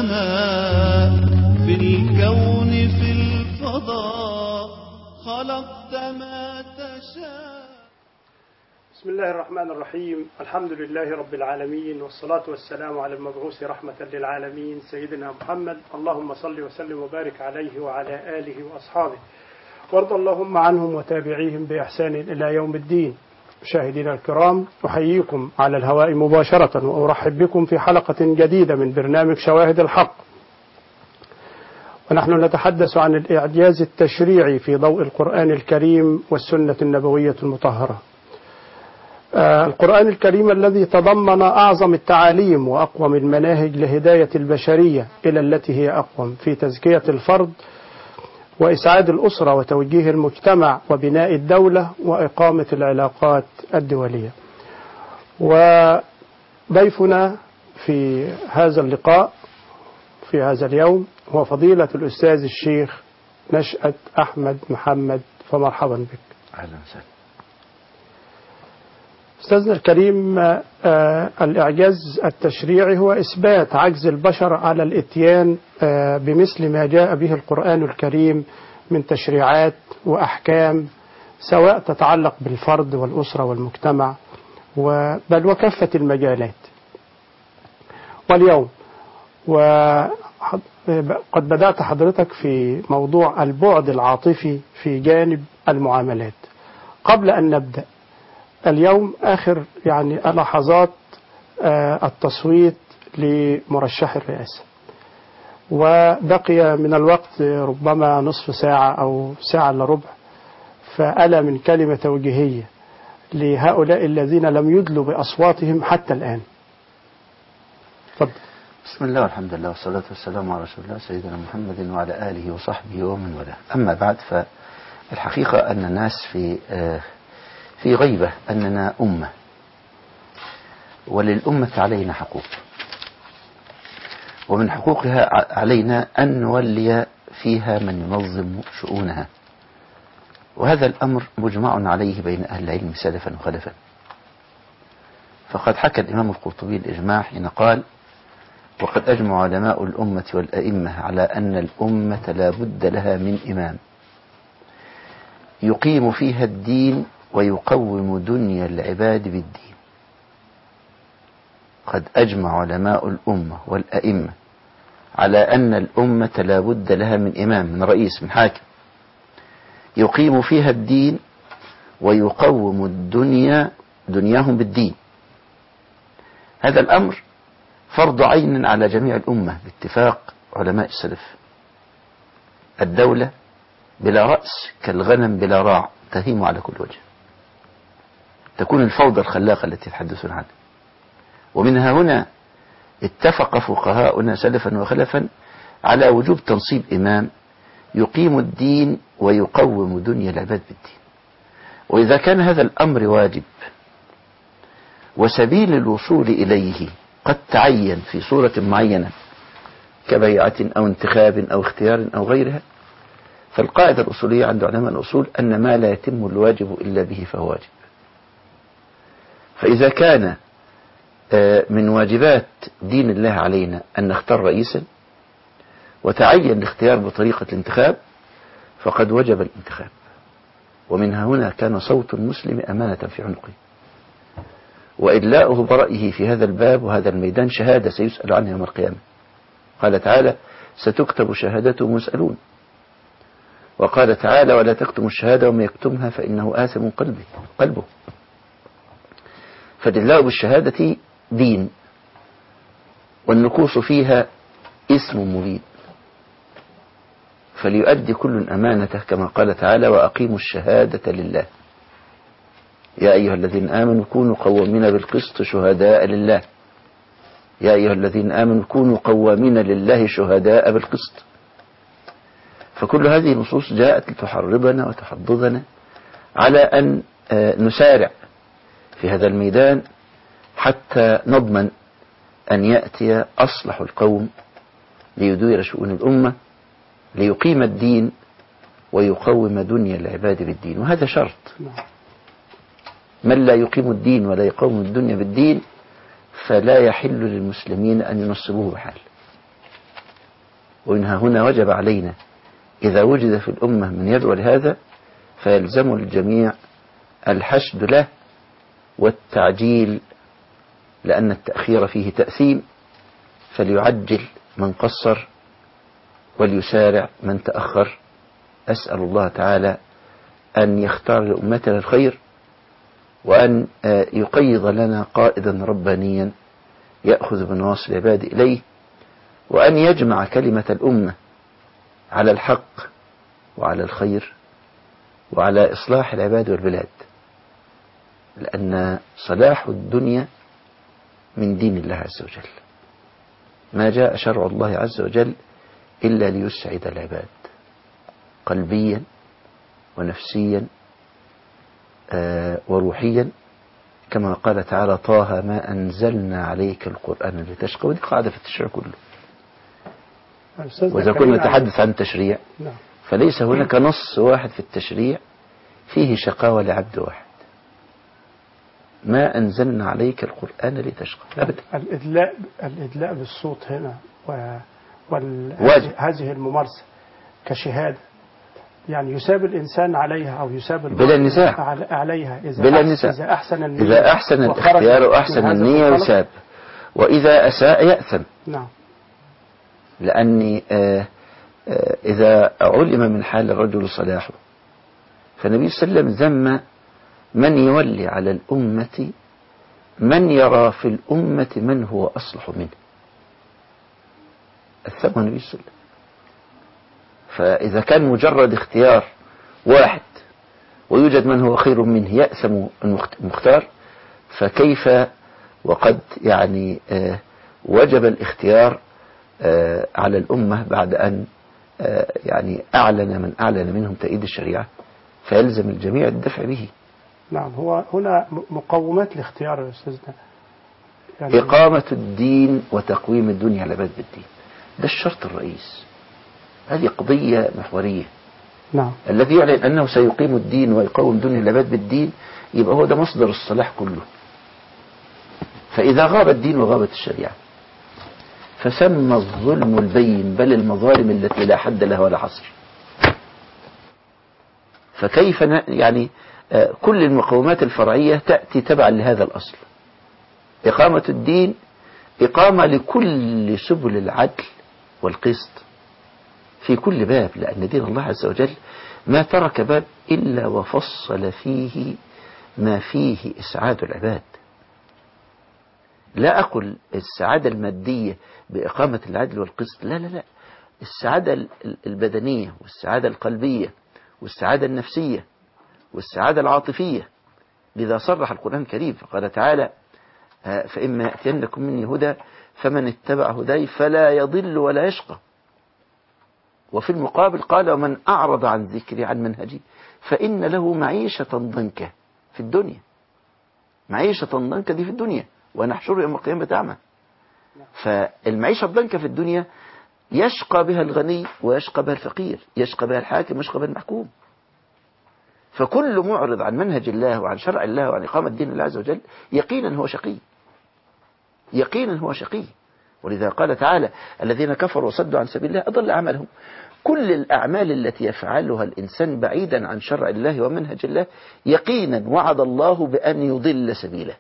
السماء في الكون في الفضاء خلقت ما تشاء. بسم الله الرحمن الرحيم. الحمد لله رب العالمين، والصلاة والسلام على المبعوث رحمة للعالمين سيدنا محمد. اللهم صل وسلم وبارك عليه وعلى آله وأصحابه، وارض اللهم عنهم وتابعيهم بإحسان إلى يوم الدين. مشاهدينا الكرام، أحييكم على الهواء مباشرة وأرحب بكم في حلقة جديدة من برنامج شواهد الحق، ونحن نتحدث عن الإعجاز التشريعي في ضوء القرآن الكريم والسنة النبوية المطهرة. القرآن الكريم الذي تضمن أعظم التعاليم وأقوم المناهج لهداية البشرية إلى التي هي أقوم في تزكية الفرد وإسعاد الأسرة وتوجيه المجتمع وبناء الدولة وإقامة العلاقات الدولية. وضيفنا في هذا اللقاء في هذا اليوم هو فضيلة الأستاذ الشيخ نشأت أحمد محمد، فمرحبا بك. أهلا وسهلا. أستاذنا الكريم، الإعجاز التشريعي هو إثبات عجز البشر على الإتيان بمثل ما جاء به القرآن الكريم من تشريعات وأحكام، سواء تتعلق بالفرد والأسرة والمجتمع بل وكافة المجالات. واليوم قد بدأت حضرتك في موضوع البعد العاطفي في جانب المعاملات. قبل أن نبدأ اليوم آخر لحظات التصويت لمرشح الرئاسة، وبقي من الوقت ربما نصف ساعة أو ساعة إلا ربع، فألا من كلمة توجيهية لهؤلاء الذين لم يدلوا بأصواتهم حتى الآن. تفضل. بسم الله والحمد لله والصلاة والسلام على رسول الله سيدنا محمد وعلى آله وصحبه ومن والاه. أما بعد، فالحقيقة أن الناس في غيبة أننا أمة، وللأمة علينا حقوق، ومن حقوقها علينا أن نولي فيها من ينظم شؤونها، وهذا الأمر مجمع عليه بين أهل العلم سلفا وخلفا. فقد حكى الإمام القرطبي الإجماع حين قال: وقد أجمع علماء الأمة والأئمة على أن الأمة لا بد لها من إمام يقيم فيها الدين ويقوم دنيا العباد بالدين. قد أجمع علماء الأمة والأئمة على أن الأمة لا بد لها من إمام، من رئيس، من حاكم، يقيم فيها الدين ويقوم دنياهم بالدين. هذا الأمر فرض عين على جميع الأمة باتفاق علماء السلف. الدولة بلا رأس كالغنم بلا راع، تهيم على كل وجه، تكون الفوضى الخلاقة التي يتحدثون عنها. ومنها هنا اتفق فقهاؤنا سلفا وخلفا على وجوب تنصيب إمام يقيم الدين ويقوم دنيا العباد بالدين. وإذا كان هذا الأمر واجب وسبيل الوصول إليه قد تعين في صورة معينة كبيعة أو انتخاب أو اختيار أو غيرها، فالقاعدة الأصولية عند علماء الأصول أن ما لا يتم الواجب إلا به فهو واجب. فإذا كان من واجبات دين الله علينا أن نختار رئيسا وتعين الاختيار بطريقة الانتخاب، فقد وجب الانتخاب. ومنها هنا كان صوت المسلم أمانة في عنقه، وإدلاؤه برأيه في هذا الباب وهذا الميدان شهادة سيسأل عنها يوم القيامة. قال تعالى: ستكتب شهادتهم ويسألون. وقال تعالى: ولا تكتموا الشهادة ومن يكتمها فإنه آثم قلبه. فالإدلاء بالشهادة دين، والنكوص فيها اسم مبين، فليؤدي كل أمانته كما قال تعالى: وأقيموا الشهادة لله يا أيها الذين آمنوا كونوا قوامين بالقسط شهداء لله. يا أيها الذين آمنوا كونوا قوامين لله شهداء بالقسط. فكل هذه النصوص جاءت لتحرضنا وتحضضنا على أن نسارع في هذا الميدان حتى نضمن أن يأتي أصلح القوم ليدير شؤون الأمة، ليقيم الدين ويقوم دنيا العباد بالدين. وهذا شرط. من لا يقيم الدين ولا يقوم الدنيا بالدين فلا يحل للمسلمين أن ينصبوه بحال. ومن هنا وجب علينا إذا وجد في الأمة من يدعو لهذا فيلزم الجميع الحشد له والتعجيل، لأن التأخير فيه تأثيم، فليعجل من قصر وليسارع من تأخر. أسأل الله تعالى أن يختار لأمتنا الخير، وأن يقيض لنا قائدا ربانيا يأخذ بنواصي العباد إليه، وأن يجمع كلمة الأمة على الحق وعلى الخير وعلى إصلاح العباد والبلاد، لأن صلاح الدنيا من دين الله عز وجل. ما جاء شرع الله عز وجل إلا ليسعد العباد قلبيا ونفسيا وروحيا، كما قال تعالى: طه ما أنزلنا عليك القرآن لتشقى. ودي قاعدة في التشريع كله. وإذا كنا نتحدث عن التشريع فليس هناك نص واحد في التشريع فيه شقاوة لعبد واحد. ما أنزلنا عليك القرآن لتشقى أبدا. الإدلاء بالصوت هنا هذه الممارسة كشهادة، يعني يساب الإنسان عليها أو يساب بلا نزاع عليها بلا نزاع. إذا أحسن الاختيار وأحسن النية يساب، وإذا أساء يأثم. نعم. لأني إذا علم من حال الرجل صلاحه، فالنبي صلى الله عليه وسلم ذم من يولي على الأمة من يرى في الأمة من هو أصلح منه، أثمه النبي صلى الله عليه وسلم. فإذا كان مجرد اختيار واحد ويوجد من هو خير منه يأثم المختار، فكيف وقد يعني وجب الاختيار على الأمة بعد أن يعني أعلن من أعلن منهم تأييد الشريعة، فيلزم الجميع الدفع به. نعم. هو هنا مقومات الاختيار يا أستاذنا، يعني إقامة الدين وتقويم الدنيا على باب الدين، ده الشرط الرئيس. هذه قضية محورية. نعم. الذي يعلن أنه سيقيم الدين ويقوم الدنيا على باب الدين يبقى هو ده مصدر الصلاح كله. فإذا غاب الدين وغابت الشريعة فسمى الظلم البين، بل المظالم التي لا حد لها ولا حصر. فكيف يعني كل المقومات الفرعية تأتي تبعا لهذا الأصل. إقامة الدين إقامة لكل سبل العدل والقسط في كل باب، لأن دين الله عز وجل ما ترك باب إلا وفصل فيه ما فيه إسعاد العباد. لا أقل السعادة المادية بإقامة العدل والقسط، لا لا لا، السعادة البدنية والسعادة القلبية والسعادة النفسية والسعادة العاطفية. لذا صرح القرآن الكريم فقال تعالى: فإما يأتينكم مني هدى فمن اتبع هداي فلا يضل ولا يشقى. وفي المقابل قال: ومن أعرض عن ذكري عن منهجي فإن له معيشة ضنكا في الدنيا. معيشة ضنكا دي في الدنيا، ونحشره يوم القيامة أعمى. فالمعيشة الضنكا في الدنيا يشقى بها الغني ويشقى بها الفقير، يشقى بها الحاكم ويشقى بها المحكوم. فكل معرض عن منهج الله وعن شرع الله وعن إقامة دين الله عز وجل يقينا هو شقي، يقينا هو شقي. ولذا قال تعالى: الذين كفروا وصدوا عن سبيل الله أضل أعمالهم. كل الأعمال التي يفعلها الإنسان بعيدا عن شرع الله ومنهج الله يقينا وعد الله بأن يضل سبيله.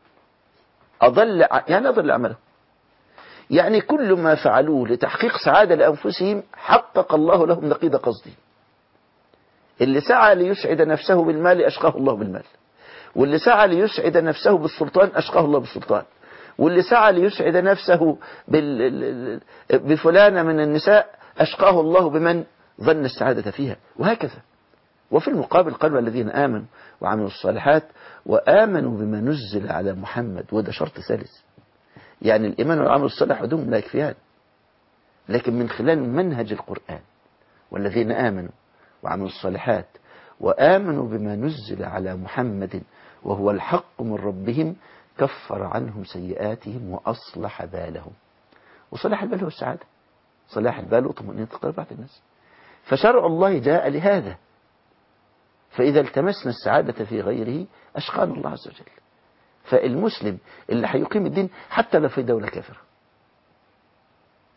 يعني أضل أعمالهم، يعني كل ما فعلوه لتحقيق سعادة لأنفسهم حقق الله لهم نقيض قصده. اللي سعى ليسعد نفسه بالمال أشقاه الله بالمال، واللي سعى ليسعد نفسه بالسلطان أشقاه الله بالسلطان، واللي سعى ليسعد نفسه بفلانة من النساء أشقاه الله بمن ظن السعادة فيها، وهكذا. وفي المقابل قالوا: الذين آمنوا وعملوا الصالحات وآمنوا بما نزل على محمد. وده شرط ثالث، يعني الإيمان والعمل الصالح ودهم لا يكفيان، لكن من خلال منهج القرآن: والذين آمنوا وعملوا الصالحات وآمنوا بما نزل على محمد وهو الحق من ربهم كفر عنهم سيئاتهم وأصلح بالهم. وصلاح البال هو السعادة، صلاح البال وطمأنينة قلب الناس. فشرع الله جاء لهذا، فإذا التمسنا السعادة في غيره أشقانا الله عز وجل. فالمسلم اللي هيقيم الدين حتى لو في دولة كافرة،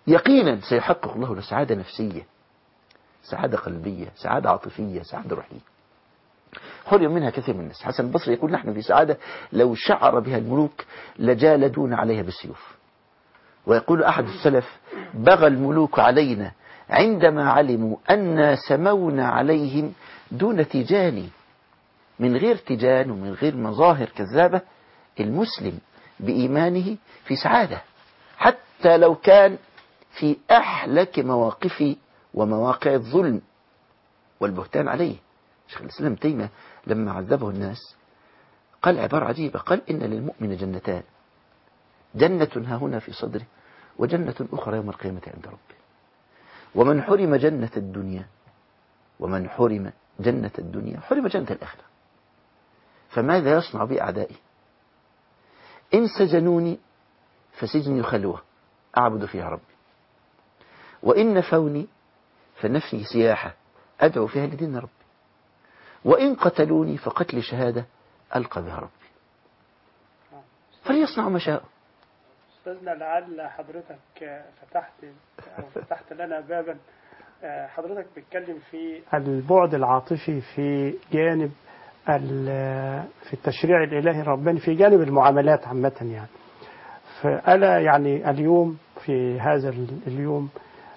يقينا سيحقق الله له سعادة نفسية، سعادة قلبية، سعادة عاطفية، سعادة روحية حرم منها كثير من الناس. حسن البصري يقول نحن في سعادة لو شعر بها الملوك لجالدون عليها بالسيوف. ويقول أحد السلف بغى الملوك علينا عندما علموا أن سمونا عليهم دون تيجان. من غير تيجان ومن غير مظاهر كذابة المسلم بإيمانه في سعادة، حتى لو كان في أحلك مواقفه ومواقع الظلم والبهتان عليه. شيخ الإسلام تيمية لما عذبه الناس قال عبارة عجيبة، قال إن للمؤمن جنتان، جنة ها هنا في صدره وجنة أخرى يوم القيامة عند ربه. ومن حرم جنة الدنيا حرم جنة الآخرة. فماذا يصنع بي أعدائي؟ إن سجنوني فسجني خلوة أعبد فيها ربي، وإن نفوني فنفي سياحة أدعو فيها لدين ربي، وإن قتلوني فقتل شهادة ألقى بها ربي. فليصنعوا ما شاءوا. أستاذنا لعل حضرتك فتحت لنا بابا. حضرتك بتتكلم في البعد العاطفي في جانب في التشريع الإلهي الرباني، في جانب المعاملات عامة يعني. فألا يعني اليوم في هذا اليوم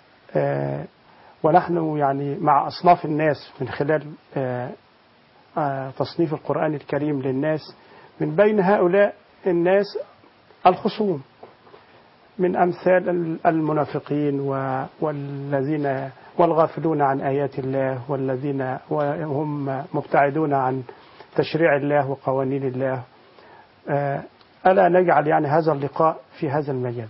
ونحن يعني مع أصناف الناس من خلال تصنيف القرآن الكريم للناس، من بين هؤلاء الناس الخصوم من أمثال المنافقين والذين والغافلون عن آيات الله، والذين هم مبتعدون عن تشريع الله وقوانين الله. ألا نجعل يعني هذا اللقاء في هذا المجال؟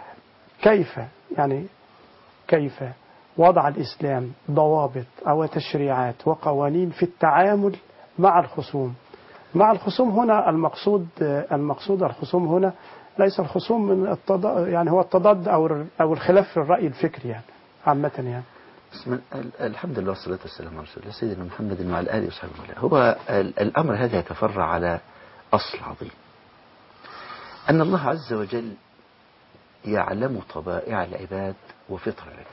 كيف وضع الإسلام ضوابط أو تشريعات وقوانين في التعامل مع الخصوم؟ مع الخصوم هنا المقصود الخصوم هنا ليس الخصوم من يعني هو التضاد أو الخلاف في الرأي الفكري يعني عامة يعني. الحمد لله والصلاة والسلام على رسول الله سيدنا محمد وعلى آله وصحبه وسلم. هو الأمر هذا يتفرع على أصل عظيم، أن الله عز وجل يعلم طبائع العباد وفطر العباد.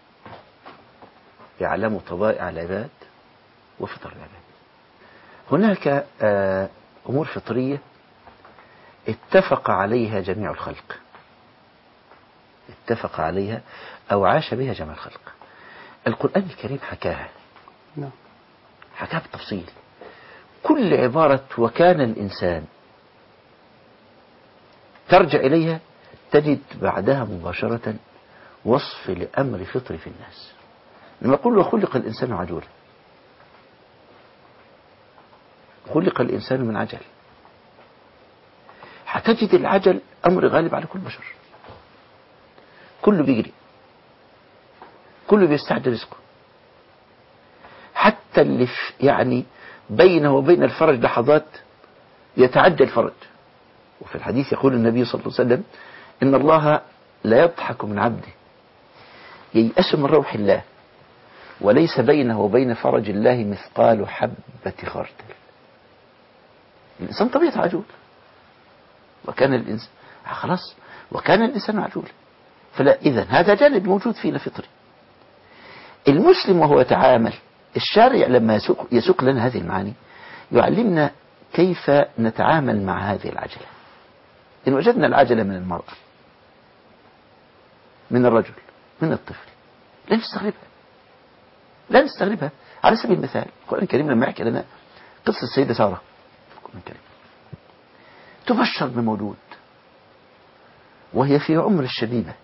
يعلم طبائع العباد وفطر العباد. هناك أمور فطرية اتفق عليها جميع الخلق، اتفق عليها أو عاش بها جميع الخلق. القرآن الكريم حكاها بالتفصيل. كل عبارة وكان الإنسان ترجع إليها تجد بعدها مباشرة وصف لأمر فطري في الناس. لما يقول وخلق الإنسان عجولا، خلق الإنسان من عجل. هتجد العجل أمر غالب على كل بشر، كله بيجري، كله بيستعجل رزقه، حتى اللي يعني بينه وبين الفرج لحظات يتعجل فرج. وفي الحديث يقول النبي صلى الله عليه وسلم إن الله لا يضحك من عبده ييأس من روح الله وليس بينه وبين فرج الله مثقال حبة خردل. الإنسان طبيعته عجول، وكان الإنسان خلاص وكان الإنسان عجولا. فلا إذن هذا جانب موجود فينا فطري. المسلم وهو يتعامل، الشارع لما يسوق لنا هذه المعاني يعلمنا كيف نتعامل مع هذه العجلة. إن وجدنا العجلة من المرأة، من الرجل، من الطفل، لا نستغربها. على سبيل المثال القرآن الكريم لما يحكي لنا قصة السيدة سارة في القرآن الكريم، تبشر بمولود وهي في عمر الشبيبة،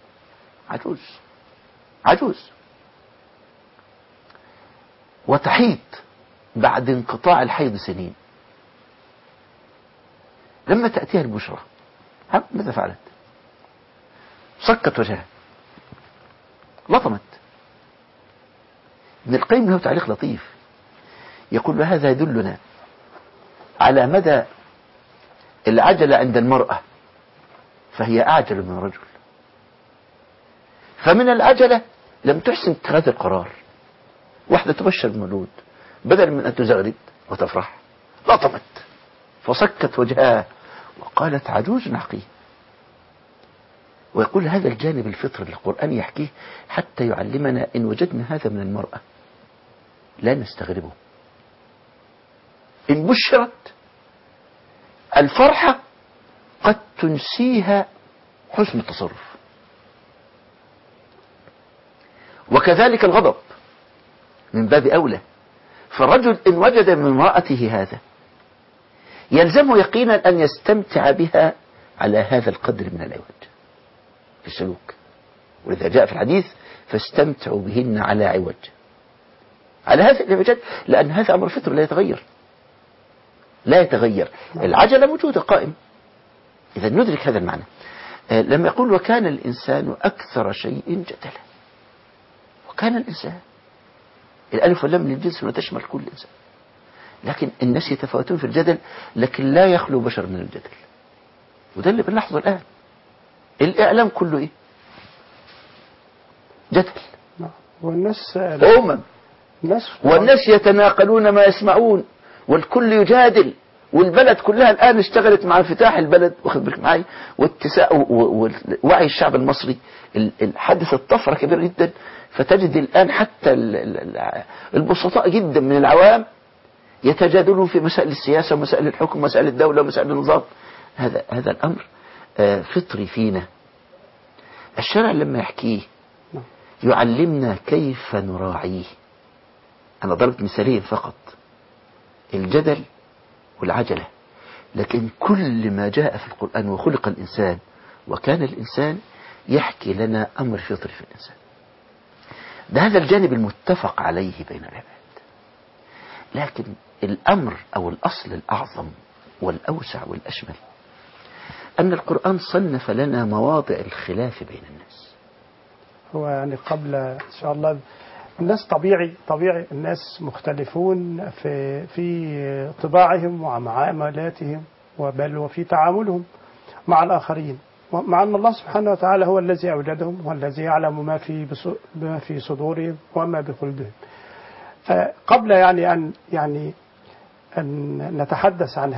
عجوز، وتحيض بعد انقطاع الحيض سنين. لما تأتيها البشرى ماذا فعلت؟ صكت وجهها، لطمت. ابن القيم له تعليق لطيف يقول هذا يدلنا على مدى العجلة عند المرأة، فهي أعجل من الرجل. فمن العجلة لم تحسن اتخاذ القرار. واحدة تبشر بمولود بدل من أن تزغرد وتفرح لطمت فصكت وجهها وقالت عجوز عقيم. ويقول هذا الجانب الفطري القرآن يحكيه حتى يعلمنا إن وجدنا هذا من المرأة لا نستغربه. إن بشرت الفرحة قد تنسيها حسن التصرف، وكذلك الغضب من باب أولى. فالرجل إن وجد من امرأته هذا يلزمه يقينا أن يستمتع بها على هذا القدر من العوج في السلوك. ولذا جاء في الحديث فاستمتعوا بهن على عوج، على هذا العوج، لأن هذا أمر فطري لا يتغير، لا يتغير. العجلة موجودة قائم. إذا ندرك هذا المعنى. لما يقول وكان الإنسان أكثر شيء جدلا، وكان الإنسان، الألف واللام للجنس وتشمل كل إنسان، لكن الناس يتفاوتون في الجدل، لكن لا يخلو بشر من الجدل. وده اللي بنلاحظه الآن. الإعلام كله إيه؟ جدل. والناس والناس يتناقلون ما يسمعون، والكل يجادل، والبلد كلها الآن اشتغلت مع انفتاح البلد، واخد بالك معي، واتساع ووعي الشعب المصري حدثت طفرة كبيرة جدا. فتجد الآن حتى البسطاء جدا من العوام يتجادلون في مسائل السياسة ومسائل الحكم ومسائل الدولة ومسائل النظام. هذا الأمر فطري فينا. الشرع لما يحكيه يعلمنا كيف نراعيه. أنا ضربت مثالين فقط، الجدل والعجلة، لكن كل ما جاء في القرآن وخلق الإنسان وكان الإنسان يحكي لنا أمر فطري في الإنسان. ده هذا الجانب المتفق عليه بين العباد. لكن الأمر أو الأصل الأعظم والأوسع والأشمل أن القرآن صنف لنا مواضع الخلاف بين الناس. هو يعني قبل إن شاء الله الناس طبيعي الناس مختلفون في طباعهم ومعاملاتهم بل وفي تعاملهم مع الآخرين، مع أن الله سبحانه وتعالى هو الذي أوجدهم والذي يعلم ما في صدورهم وما بقلوبهم. قبل أن نتحدث عن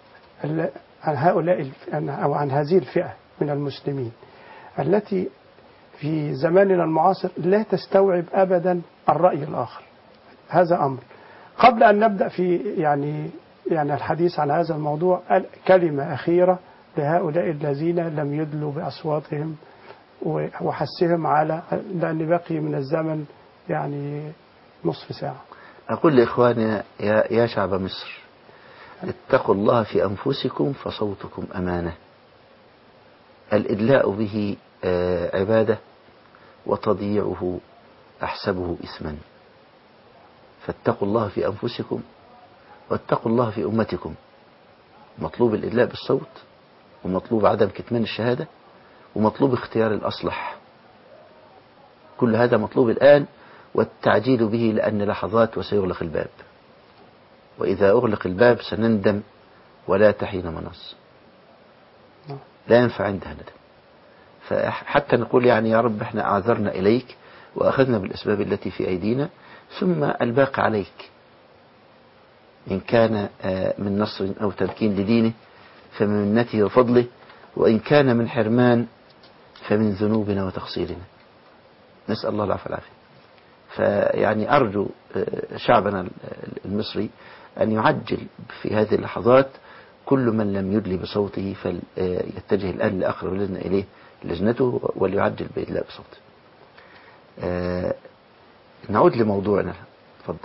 هؤلاء أو عن هذه الفئة من المسلمين التي في زماننا المعاصر لا تستوعب أبدا الرأي الآخر، هذا أمر. قبل أن نبدأ في يعني الحديث عن هذا الموضوع، كلمة أخيرة لهؤلاء الذين لم يدلوا بأصواتهم وحسهم على، لأن بقي من الزمن يعني نصف ساعة. أقول لإخواني يا شعب مصر، اتقوا الله في أنفسكم فصوتكم أمانة. الإدلاء به عبادة، وتضييعه أحسبه إثما. فاتقوا الله في أنفسكم واتقوا الله في أمتكم. مطلوب الإدلاء بالصوت، ومطلوب عدم كتمان الشهادة، ومطلوب اختيار الأصلح. كل هذا مطلوب الآن، والتعجيل به لأن لحظات وسيغلق الباب، وإذا أغلق الباب سنندم ولا تحين مناص، لا ينفع عندها ندم. فحتى نقول يا رب احنا أعذرنا إليك وأخذنا بالأسباب التي في أيدينا، ثم الباقي عليك، إن كان من نصر أو تمكين لدينه فمن منته وفضله، وإن كان من حرمان فمن ذنوبنا وتقصيرنا. نسأل الله العافية والعافية. فيعني أرجو شعبنا المصري أن يعجل في هذه اللحظات. كل من لم يدلي بصوته فليتجه الآن لأقرب لجنة إليه لجنته وليعجل بإدلاء بصوته. نعود لموضوعنا. تفضل.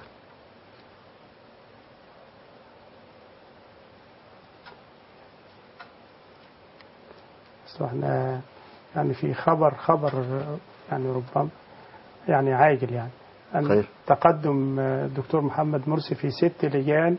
احنا يعني في خبر يعني ربما يعني عاجل، يعني أن خير. تقدم الدكتور محمد مرسي في 6 لجان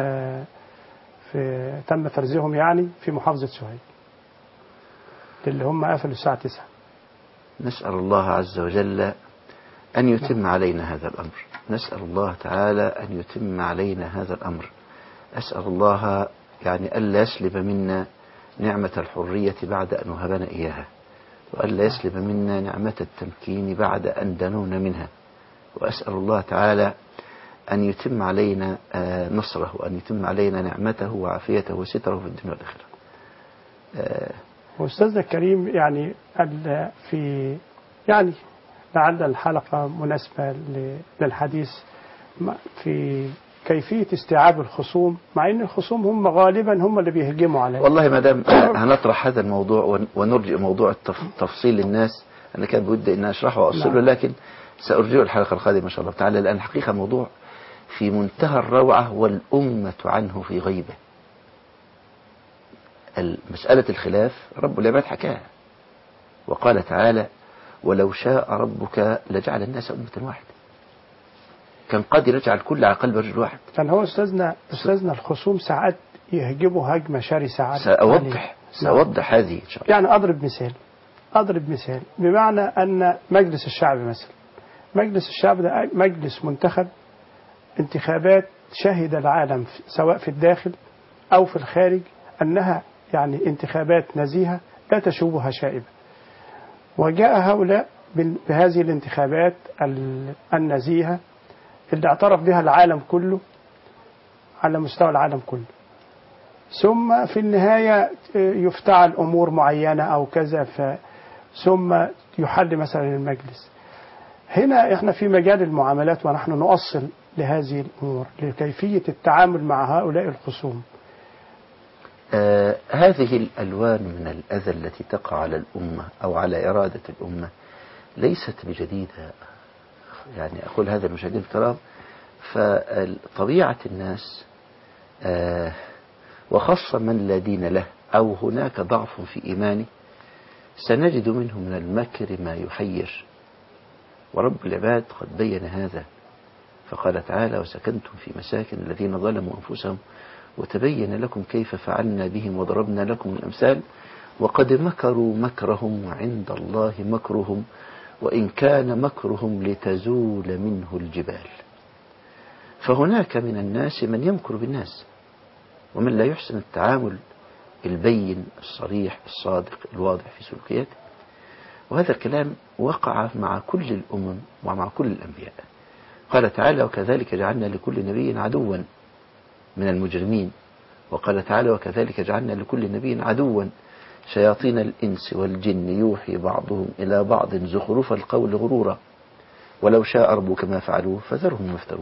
تم فرزهم يعني في محافظة سوهاج، اللي هم قفلوا الساعة 9. نسأل الله عز وجل أن يتم علينا هذا الأمر. نسأل الله تعالى أن يتم علينا هذا الأمر. أسأل الله يعني ألا يسلب منا نعمة الحرية بعد أن وهبنا إياها، وألا يسلب منا نعمة التمكين بعد أن دنونا منها. وأسأل الله تعالى أن يتم علينا نصره، وأن يتم علينا نعمته وعافيته وستره في الدنيا والآخرة. وأستاذنا الكريم يعني في يعني لعل الحلقة مناسبة للحديث في كيفية استيعاب الخصوم، مع أن الخصوم هم غالبا هم اللي بيهجموا علينا. والله ما دام هنطرح هذا الموضوع ونرجئ موضوع تفصيل للناس، أنا كان بودي أن أشرحه وأوصله، لكن سأرجئه الحلقة القادمة إن شاء الله تعالى، لأن الحقيقة موضوع في منتهى الروعة والأمة عنه في غيبة. مسألة الخلاف رب العباد حكاها وقال تعالى: ولو شاء ربك لجعل الناس أمة واحدة. كان قادر يجعل الكل على قلب رجل واحد. كان هو أستاذنا الخصوم ساعات يهجموا هجمة شرسة. سأوضح هذه إن شاء الله. يعني أضرب مثال بمعنى أن مجلس الشعب مثلا، مجلس الشعب ده مجلس منتخب، انتخابات شهد العالم سواء في الداخل أو في الخارج أنها يعني انتخابات نزيهة لا تشوبها شائبة. وجاء هؤلاء بهذه الانتخابات النزيهة اللي اعترف بها العالم كله على مستوى العالم كله، ثم في النهاية يفتعل أمور معينة أو كذا، ثم يحل مثلا المجلس. هنا احنا في مجال المعاملات ونحن نؤصل لهذه الأمور لكيفية التعامل مع هؤلاء الخصوم. هذه الألوان من الأذى التي تقع على الأمة أو على إرادة الأمة ليست بجديدة. يعني أقول هذا المشاهدين الكرام، فطبيعة الناس وخاصة من لا دين له أو هناك ضعف في إيمانه سنجد منه من المكر ما يحير، ورب العباد قد بين هذا فقال تعالى: وسكنتم في مساكن الذين ظلموا أنفسهم وتبين لكم كيف فعلنا بهم وضربنا لكم الأمثال وقد مكروا مكرهم وعند الله مكرهم وإن كان مكرهم لتزول منه الجبال. فهناك من الناس من يمكر بالناس ومن لا يحسن التعامل البين الصريح الصادق الواضح في سلوكياته، وهذا الكلام وقع مع كل الأمم ومع كل الأنبياء. قال تعالى: وكذلك جعلنا لكل نبي عدوا من المجرمين. وقال تعالى: وكذلك جعلنا لكل نبي عدوا شياطين الإنس والجن يوحي بعضهم إلى بعض زخرف القول غرورا ولو شاء ربك ما فعلوه فذرهم يفترون.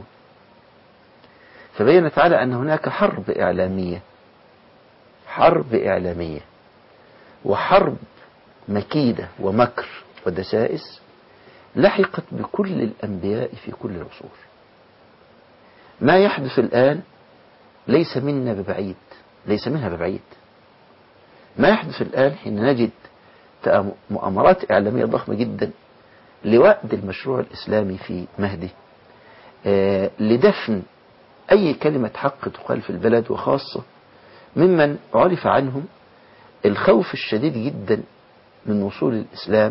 فبين تعالى أن هناك حرب إعلامية وحرب مكيدة ومكر ودسائس لحقت بكل الأنبياء في كل العصور. ما يحدث الآن ليس منها ببعيد. ما يحدث الآن حين نجد مؤامرات إعلامية ضخمة جدا لوأد المشروع الإسلامي في مهدي، لدفن أي كلمة حق تقال في البلد، وخاصة ممن عرف عنهم الخوف الشديد جدا من وصول الإسلام،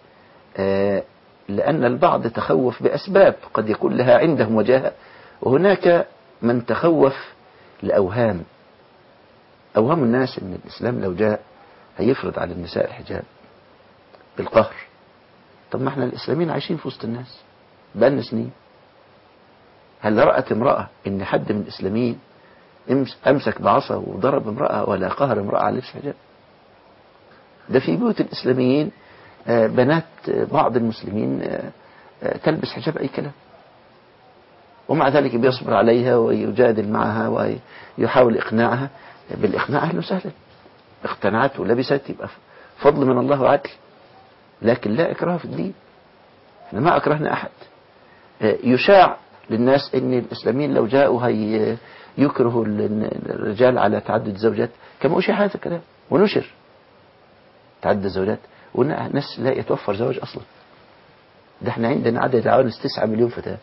لأن البعض تخوف بأسباب قد يكون لها عندهم وجاهة، وهناك من تخوف لأوهام الناس أن الإسلام لو جاء هيفرض على النساء الحجاب بالقهر. طب ما احنا الإسلاميين عايشين في وسط الناس بقالنا سنين. هل رأت امرأة ان حد من الإسلاميين أمسك بعصا وضرب امرأة ولا قهر امرأة على لبس حجاب؟ ده في بيوت الإسلاميين بنات بعض المسلمين تلبس حجاب أي كلام، ومع ذلك بيصبر عليها ويجادل معها ويحاول إقناعها بالإقناع. أهلا وسهلا، اقتنعت ولبست يبقى فضل من الله وعدل، لكن لا إكراه في الدين. احنا ما أكرهنا أحد. يشاع للناس ان الإسلاميين لو جاءوا يكرهوا الرجال على تعدد الزوجات، كما أشيع هذا الكلام ونشر تعدد الزوجات، والناس لا يتوفر زواج أصلا. ده احنا عندنا عدد العوانس 9 مليون فتاة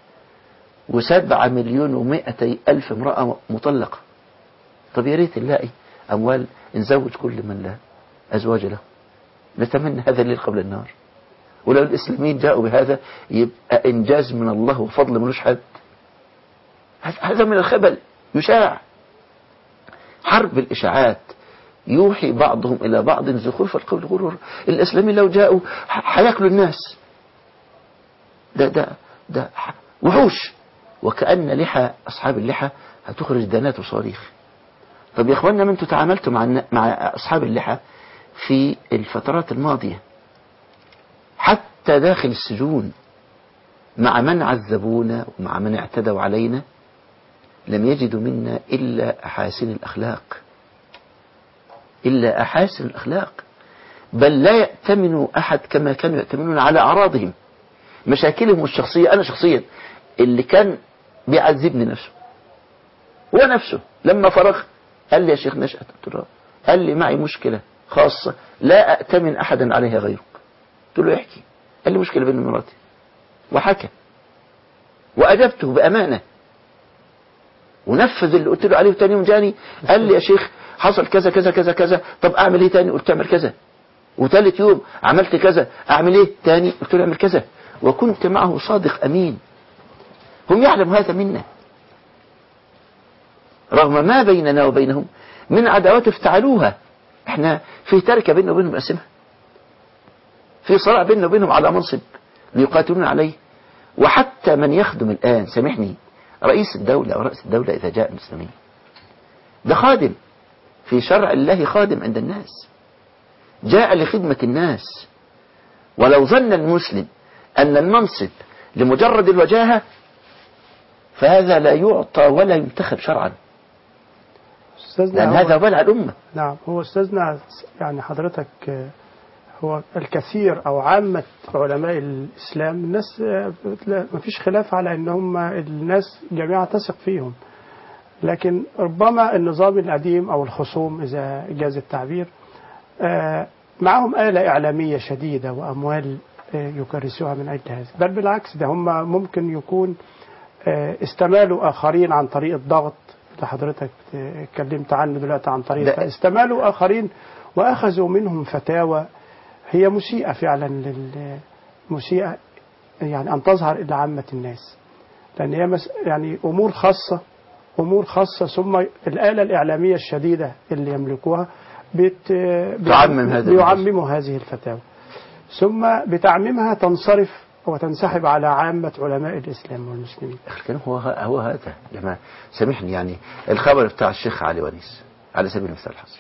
و7,200,000 امرأة مطلقة. طب يا ريت نلاقي أموال نزوج كل من لا أزواج له. نتمنى هذا الليل قبل النهار. ولو الإسلاميين جاءوا بهذا يبقى إنجاز من الله وفضل ملوش حد. هذا من الخبل يشاع. حرب الإشاعات يوحي بعضهم إلى بعض زخرف القول غرور. الإسلاميين لو جاءوا حياكلوا الناس. ده وحوش، وكأن لحى أصحاب اللحى هتخرج دانات وصواريخ. طب يا إخواننا، ما أنتوا تعاملتوا مع أصحاب اللحى في الفترات الماضية حتى داخل السجون مع من عذبونا ومع من اعتدوا علينا لم يجدوا منا إلا أحاسن الأخلاق، إلا أحاسن الأخلاق، بل لا يأتمنوا أحد كما كانوا يأتمنون على أعراضهم. مشاكلهم الشخصية، أنا شخصيا اللي كان بيعذبني نفسه، هو نفسه لما فرغ قال لي يا شيخ نشأت، قلت له قال لي معي مشكلة خاصة لا أأتمن أحدا عليها غيرك. قلت له احكي. قال لي مشكلة بين مراتي، وحكى وأجبته بأمانة ونفذ اللي قلت له عليه. وتاني يوم جاني قال لي يا شيخ حصل كذا كذا كذا كذا، طب أعمل إيه تاني؟ قلت أعمل كذا. وثالث يوم عملت كذا، أعمل إيه تاني؟ قلت له أعمل كذا. وكنت معه صادق أمين. هم يعلم هذا منا رغم ما بيننا وبينهم من عداوات افتعلوها. احنا في تركة بيننا وبينهم أسمها، في صراع بيننا وبينهم على منصب ليقاتلون عليه. وحتى من يخدم الآن، سامحني، رئيس الدولة أو رأس الدولة إذا جاء المسلمين ده خادم في شرع الله، خادم عند الناس، جاء لخدمة الناس. ولو ظن المسلم أن المنصب لمجرد الوجاهة فهذا لا يعطى ولا ينتخب شرعا، لأن هذا وبال على الأمة. نعم، هو أستاذنا يعني حضرتك هو الكثير أو عامة علماء الإسلام الناس ما فيش خلاف على أنهم الناس جميعا تثق فيهم، لكن ربما النظام القديم أو الخصوم إذا جاز التعبير معهم آلة إعلامية شديدة وأموال يكرسوها من أجل هذا. بل بالعكس، ده هم ممكن يكون استمالوا آخرين عن طريق الضغط اللي حضرتك اتكلمت عنه دلوقتي، عن طريق استمالوا آخرين وأخذوا منهم فتاوى هي مسيئة فعلا، مسيئة يعني أن تظهر إلى عامة الناس، لأن هي يعني أمور خاصة ثم الآلة الإعلامية الشديدة اللي يملكوها بيعمموا هذه الفتاوى، ثم بتعميمها تنصرف وتنسحب على عامة علماء الإسلام والمسلمين. الكلام هو هذا. لما سامحني يعني الخبر بتاع الشيخ علي ونيس على سبيل المثال الحصر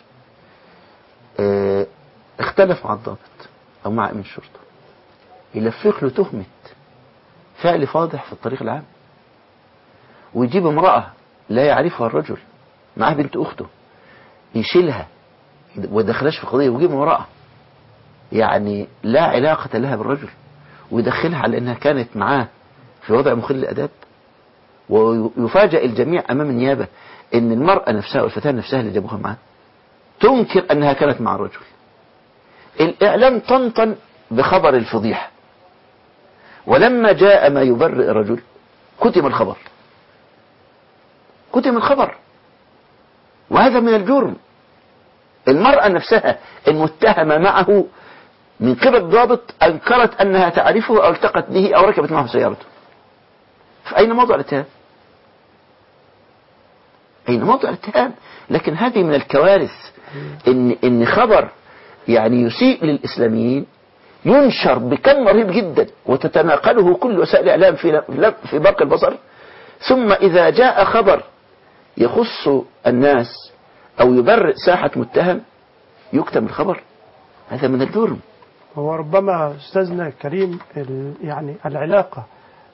اختلف مع الضابط أو مع أمين الشرطة، يلفق له تهمة فعل فاضح في الطريق العام، ويجيب امرأة لا يعرفها الرجل معاه بنت أخته يشيلها ويدخلهاش في قضية، ويجيب امرأة يعني لا علاقة لها بالرجل ويدخلها على أنها كانت معاه في وضع مخل الأداب، ويفاجأ الجميع أمام النيابة أن المرأة نفسها والفتاة نفسها اللي جابوها معاه تنكر أنها كانت مع الرجل. الإعلام طنطن بخبر الفضيحة، ولما جاء ما يبرئ الرجل كتم الخبر، وهذا من الجرم. المرأة نفسها المتهمة معه من قبل الضابط أنكرت أنها تعرفه أو التقت به أو ركبت معه سيارته. فأين موضع الاتهام؟ أين موضع الاتهام؟ لكن هذه من الكوارث إن خبر يعني يسيء للإسلاميين ينشر بكم رهيب جدا وتتناقله كل وسائل الإعلام في برق البصر، ثم إذا جاء خبر يخص الناس أو يبرئ ساحة متهم يكتم الخبر. هذا من الجرم. هو ربما أستاذنا الكريم يعني العلاقة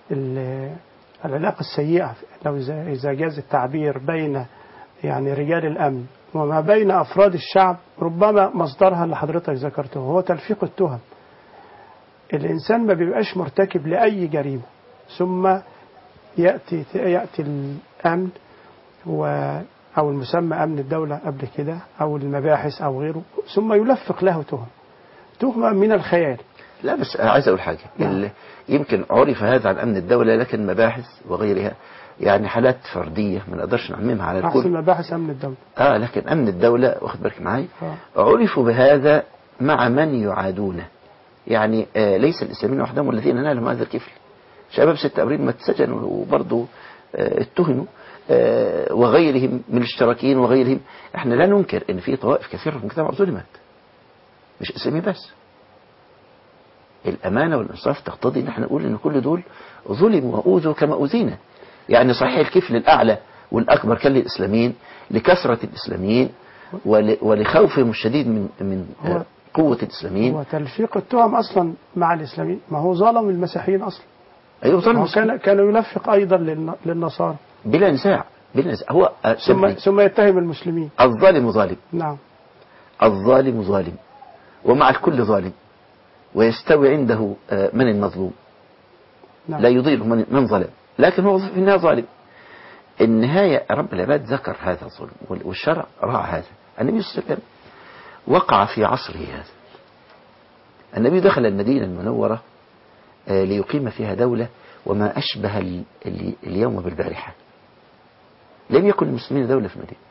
السيئة لو إذا جاز التعبير بين يعني رجال الأمن وما بين أفراد الشعب ربما مصدرها اللي حضرتك ذكرته هو تلفيق التهم. الإنسان ما بيبقاش مرتكب لأي جريمة ثم يأتي الأمن أو المسمى أمن الدولة قبل كده أو المباحث أو غيره ثم يلفق له تهمة من الخيال. لا بس عايز أقول حاجة يمكن عرف هذا عن أمن الدولة، لكن مباحث وغيرها يعني حالات فردية ما نقدرش نعممها على الكل. أحسن مباحث أمن الدولة لكن أمن الدولة واخد بالك معي عرفوا بهذا مع من يعادونه. يعني ليس الإسلاميين وحدهم الذين نالهم هذا الكفل. شباب 6 أبريل ما اتسجنوا وبرضه اتهموا وغيرهم من الاشتراكيين وغيرهم. احنا لا ننكر ان في طوائف كثيرة في المجتمع ظلمت، مش اسلامي بس. الأمانة والإنصاف تقتضي ان احنا نقول ان كل دول ظلموا وأوذوا كما أوذينا. يعني صحيح الكفل الأعلى والأكبر كان للإسلاميين لكثرة الإسلاميين ولخوفهم الشديد من قوة الإسلاميين. هو تلفيق التهم أصلا مع الإسلاميين، ما هو ظلم المسيحيين أصلا. أيوة ظلم. كان يلفق أيضا للنصارى بلا نزاع. هو ثم يتهم المسلمين. الظالم ظالم. نعم. الظالم ظالم، ومع الكل ظالم، ويستوي عنده من المظلوم. نعم. لا يضير من ظلم، لكن هو في النهاية ظالم. النهاية رب العباد ذكر هذا الظلم، والشرع راعى هذا. النبي صلى الله عليه وسلم وقع في عصره هذا. النبي دخل المدينة المنورة ليقيم فيها دولة، وما أشبه اليوم بالبارحة. لم يكن المسلمين دولة في المدينة،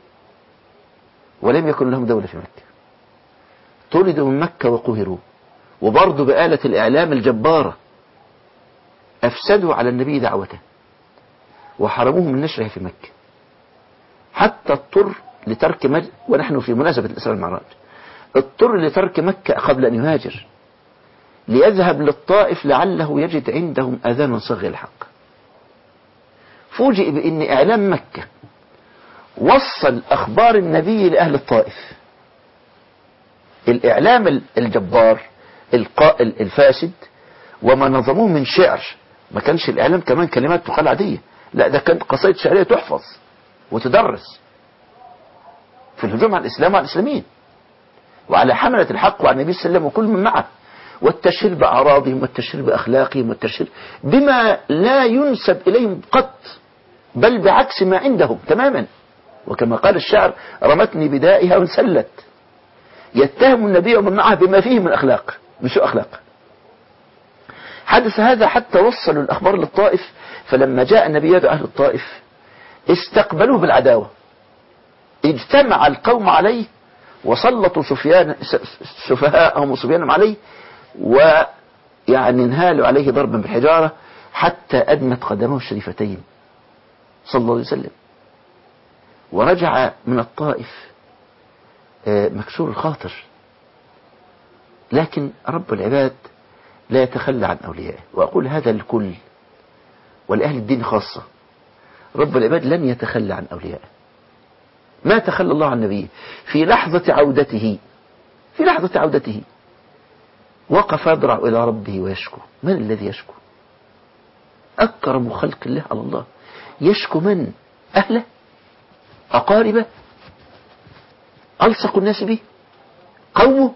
ولم يكن لهم دولة في مكة. طردوا من مكة وقهروا، وبرضوا بآلة الإعلام الجبارة أفسدوا على النبي دعوته، وحرموه من نشره في مكة، حتى اضطر لترك ونحن في مناسبة الإسراء والمعراج، اضطر لترك مكة قبل أن يهاجر، ليذهب للطائف لعله يجد عندهم أذان صغي الحق. فوجئ بأن إعلام مكة وصل أخبار النبي لأهل الطائف. الإعلام الجبار الفاسد، وما نظموه من شعر. ما كانش الإعلام كمان كلمات تقال عادية، لا ده كانت قصائد شعرية تحفظ وتدرس في الهجوم على الإسلام وعلى الإسلاميين وعلى حملة الحق وعلى النبي صلى الله عليه وسلم وكل من معه، والتشهير بأعراضهم والتشهير بأخلاقهم والتشهير بما لا ينسب إليهم قط، بل بعكس ما عندهم تماما. وكما قال الشعر: رمتني بدائها وانسلت. يتهم النبي ومن معه بما فيه من أخلاق، من سوء أخلاق. حدث هذا حتى وصلوا الأخبار للطائف، فلما جاء النبي يدعو أهل الطائف استقبلوه بالعداوة. اجتمع القوم عليه وسلطوا سفهاءهم وصبيانهم عليه، ويعني انهالوا عليه ضربا بالحجارة حتى أدمت قدمه الشريفتين صلى الله عليه وسلم. ورجع من الطائف مكسور الخاطر. لكن رب العباد لا يتخلى عن أوليائه، وأقول هذا للكل ولأهل الدين خاصة. رب العباد لن يتخلى عن أوليائه. ما تخلى الله عن نبيه. في لحظة عودته وقف يضرع إلى ربه ويشكو. من الذي يشكو؟ أكرم خلق الله على الله. يشكو من؟ أهله، أقاربه، ألصق الناس به، قومه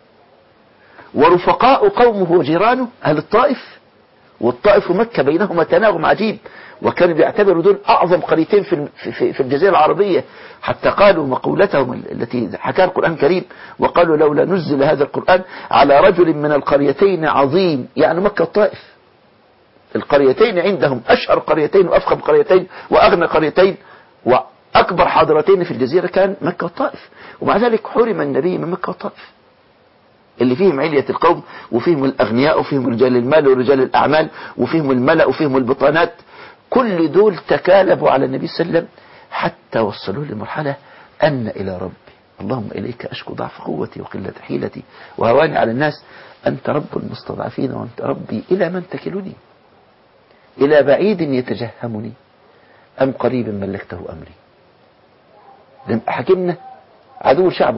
ورفقاء قومه وجيرانه أهل الطائف. والطائف ومكة بينهما تناغم عجيب، وكانوا بيعتبروا دول أعظم قريتين في الجزيرة العربية، حتى قالوا مقولتهم التي حكاها القرآن الكريم: وقالوا لولا نزل هذا القرآن على رجل من القريتين عظيم. يعني مكة والطائف، القريتين عندهم أشهر قريتين وأفخم قريتين وأغنى قريتين وأكبر حاضرتين في الجزيرة كان مكة والطائف. ومع ذلك حرم النبي من مكة والطائف، اللي فيهم علية القوم، وفيهم الأغنياء، وفيهم رجال المال ورجال الأعمال، وفيهم الملأ، وفيهم البطانات. كل دول تكالبوا على النبي صلى الله عليه وسلم حتى وصلوه لمرحلة: أن إلى ربي، اللهم إليك أشكو ضعف قوتي وقلة حيلتي وهواني على الناس، أنت رب المستضعفين وأنت ربي، إلى من تكلني؟ إلى بعيد يتجهمني أم قريب ملكته أمري؟ لم حكمنا عدو شعبه،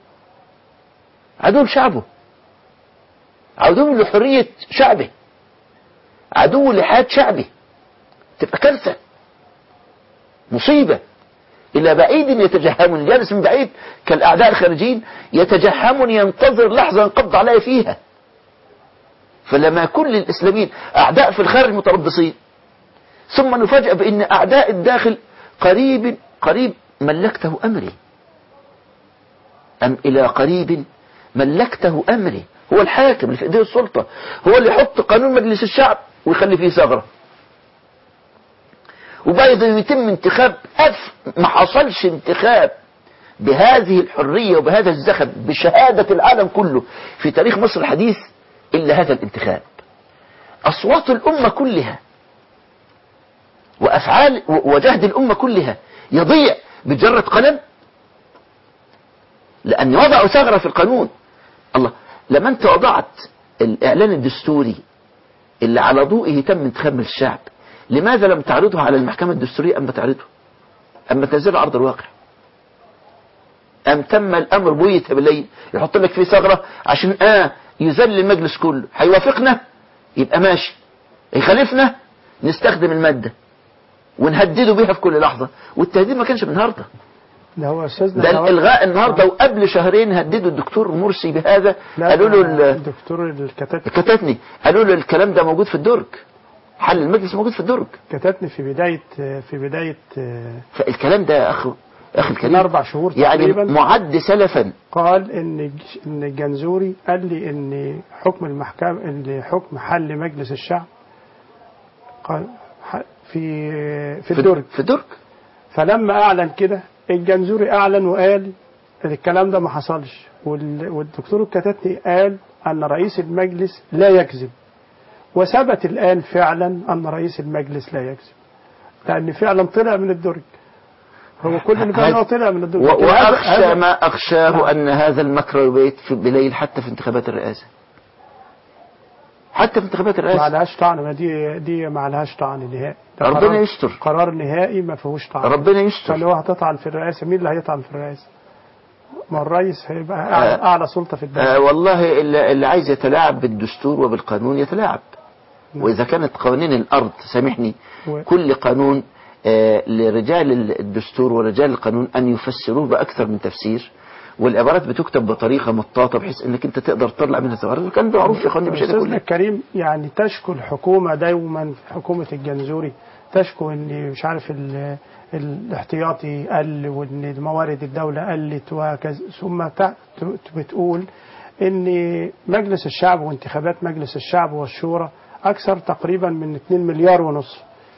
عدو لحرية شعبه، عدو لحياة شعبه. تبقى كارثة، مصيبة. إلى بعيد يتجهمني، جالس من بعيد كالأعداء الخارجين يتجهمني، ينتظر لحظة ينقض علي فيها. فلما كل الإسلاميين أعداء في الخارج متربصين، ثم نفاجأ بأن أعداء الداخل قريب ملكته أمري. أم إلى قريب ملكته أمري. هو الحاكم اللي في إيديه السلطة، هو اللي يحط قانون مجلس الشعب ويخلي فيه ثغرة، وبعد يتم انتخاب. ما حصلش انتخاب بهذه الحرية وبهذا الزخم بشهادة العالم كله في تاريخ مصر الحديث إلا هذا الانتخاب. أصوات الأمة كلها وأفعال وجهد الأمة كلها يضيع بجرة قلم، لأن وضعوا ثغرة في القانون. الله، لما أنت وضعت الإعلان الدستوري اللي على ضوئه تم انتخاب الشعب، لماذا لم تعرضه على المحكمة الدستورية أما تنزله على أرض الواقع؟ أم تم الأمر بويت بالليل، يحط لك فيه ثغرة عشان يذل المجلس كله. هيوافقنا يبقى ماشي، يخالفنا نستخدم المادة ونهدده بيها في كل لحظة. والتهديد ما كانش النهارده، ده هو أستاذنا ده الإلغاء النهارده. وقبل شهرين هددوا الدكتور مرسي بهذا، قالوا له الدكتور الكتاتني قالوا له الكلام ده موجود في الدرج، حل المجلس موجود في الدرج. كتاتني في بداية فالكلام ده يا أخي الكريم من 4 شهور يعني تقريبا معد سلفا. قال ان الجنزوري قال لي ان حكم المحكمة، ان حكم حل مجلس الشعب قال في الدرج. فلما اعلن كده الجنزوري اعلن وقال الكلام ده ما حصلش، والدكتور الكتاتني قال ان رئيس المجلس لا يكذب، وثبت الان فعلا ان رئيس المجلس لا يكذب، لان فعلا طلع من الدرج. هو كل اللي فعلا طلع من الدرج. واخشى ما اخشاه ان هذا المكر يبيت في بليل حتى في انتخابات الرئاسه، حتى في انتخابات الرئاسه ما لهاش طعن. ما دي ما لهاش طعن نهائي. ربنا يستر، قرار نهائي ما فيهوش طعن. ربنا يستر. فلو هتطعن في الرئاسه، مين اللي هيطعن في الرئاسه؟ ما الرئيس هيبقى اعلى سلطه في الدوله. والله اللي عايز يتلاعب بالدستور وبالقانون يتلاعب. واذا كانت قوانين الارض سامحني كل قانون لرجال الدستور ورجال القانون ان يفسروه باكثر من تفسير، والعبارات بتكتب بطريقه مطاطه بحيث انك انت تقدر تطلع منها ثغرات. كان ده معروف يا اخواني بشكل كلي. استاذنا الكريم، يعني تشكو الحكومه دوما، حكومه الجنزوري تشكو ان مش عارف الاحتياطي قل، وان موارد الدوله قلت وهكذا، ثم بتقول ان مجلس الشعب وانتخابات مجلس الشعب والشورى اكثر تقريبا من 2 مليار ونص.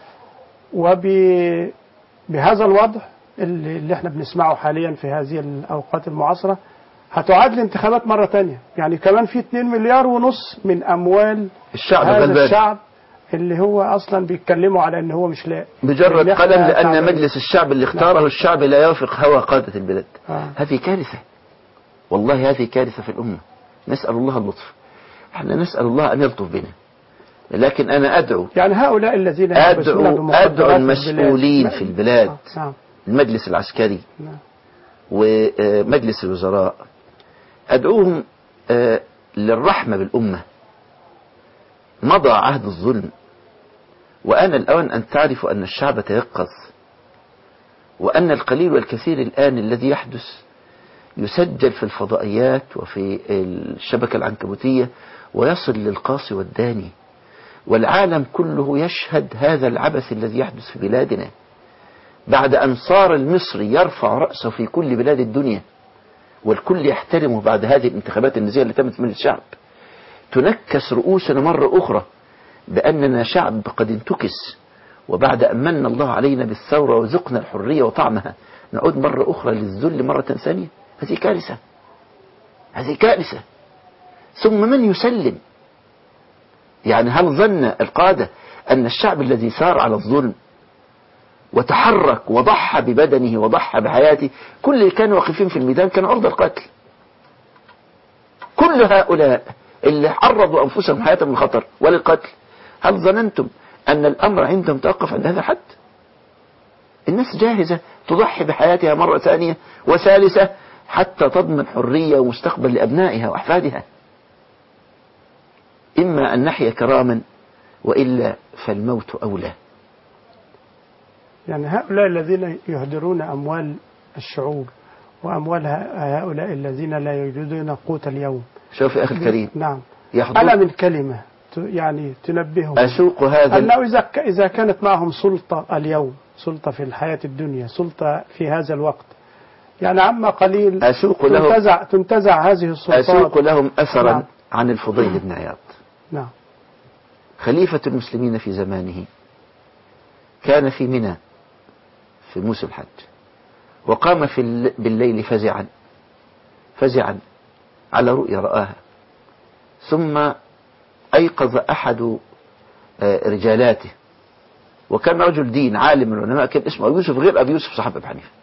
وبهذا الوضع اللي احنا بنسمعه حاليا في هذه الأوقات المعاصرة هتعاد الانتخابات مرة تانية، يعني كمان في 2 مليار ونص من أموال الشعب هذا الشعب اللي هو أصلا بيتكلموا على أن هو مش لاقي بمجرد قلم، لأن مجلس الشعب اللي اختاره الشعب لا يوافق هوى قادة البلاد. هذه كارثة، والله هذه كارثة في الأمة. نسأل الله اللطف، احنا نسأل الله أن يلطف بنا. لكن أنا أدعو يعني هؤلاء الذين أدعو المسؤولين في البلاد، المجلس العسكري ومجلس الوزراء، أدعوهم للرحمة بالأمة. مضى عهد الظلم، وآن الأوان أن تعرفوا أن الشعب تيقظ، وأن القليل والكثير الآن الذي يحدث يسجل في الفضائيات وفي الشبكة العنكبوتية ويصل للقاصي والداني، والعالم كله يشهد هذا العبث الذي يحدث في بلادنا، بعد أن صار المصري يرفع رأسه في كل بلاد الدنيا والكل يحترمه بعد هذه الانتخابات النزيهة اللي تمت من الشعب. تنكس رؤوسنا مرة أخرى بأننا شعب قد انتكس، وبعد أن من الله علينا بالثورة وذقنا الحرية وطعمها نعود مرة أخرى للذل مرة ثانية. هذه كارثة، هذه كارثة. ثم من يسلم؟ يعني هل ظن القادة أن الشعب الذي سار على الظلم وتحرك وضحى ببدنه وضحى بحياته، كل اللي كانوا واقفين في الميدان كانوا عرضة القتل؟ كل هؤلاء اللي عرضوا أنفسهم حياتهم للخطر وللقتل، هل ظننتم أن الأمر عندهم توقف عند هذا الحد؟ الناس جاهزة تضحي بحياتها مرة ثانية وثالثة حتى تضمن حرية ومستقبل لأبنائها وأحفادها. إما أن نحيا كراما وإلا فالموت أولى. يعني هؤلاء الذين يهدرون أموال الشعوب وأموال هؤلاء الذين لا يجدون قوت اليوم. شوف يا أخي الكريم، نعم، ألا من كلمة يعني تنبههم أسوق هذا أنه إذا كانت معهم سلطة اليوم، سلطة في الحياة الدنيا، سلطة في هذا الوقت، يعني عما قليل تنتزع هذه السلطات. أسوق لهم أثرا نعم. عن الفضيل بن عياض، نعم، خليفة المسلمين في زمانه، كان في منى في موسم الحج، وقام بالليل فزعا على رؤيا رآها، ثم أيقظ أحد رجالاته، وكان رجل دين عالم من العلماء، كان اسمه أبو يوسف غير أبي يوسف صاحب أبي حنيفة.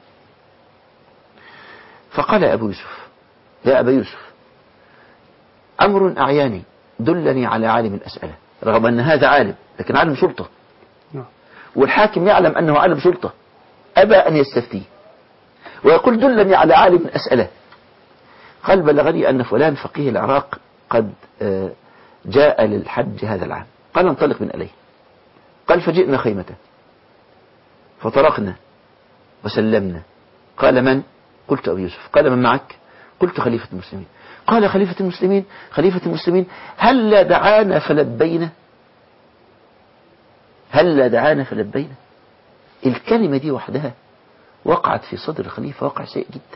فقال أبو يوسف: يا أبا يوسف، أمر أعياني، دلني على عالم الأسئلة. رغم أن هذا عالم لكن عالم سلطة، والحاكم يعلم أنه عالم سلطة، أبى أن يستفتيه، ويقول دلني على عالم أسأله. قال بلغني أن فلان فقيه العراق قد جاء للحج هذا العام. قال انطلق من إليه. قال فجئنا خيمته فطرقنا وسلمنا. قال من؟ قلت أبو يوسف. قال من معك؟ قلت خليفة المسلمين. قال خليفة المسلمين؟ خليفة المسلمين هل دعانا فلبينا؟ هل دعانا فلبينا؟ الكلمة دي وحدها وقعت في صدر الخليفة وقع سيء جدا.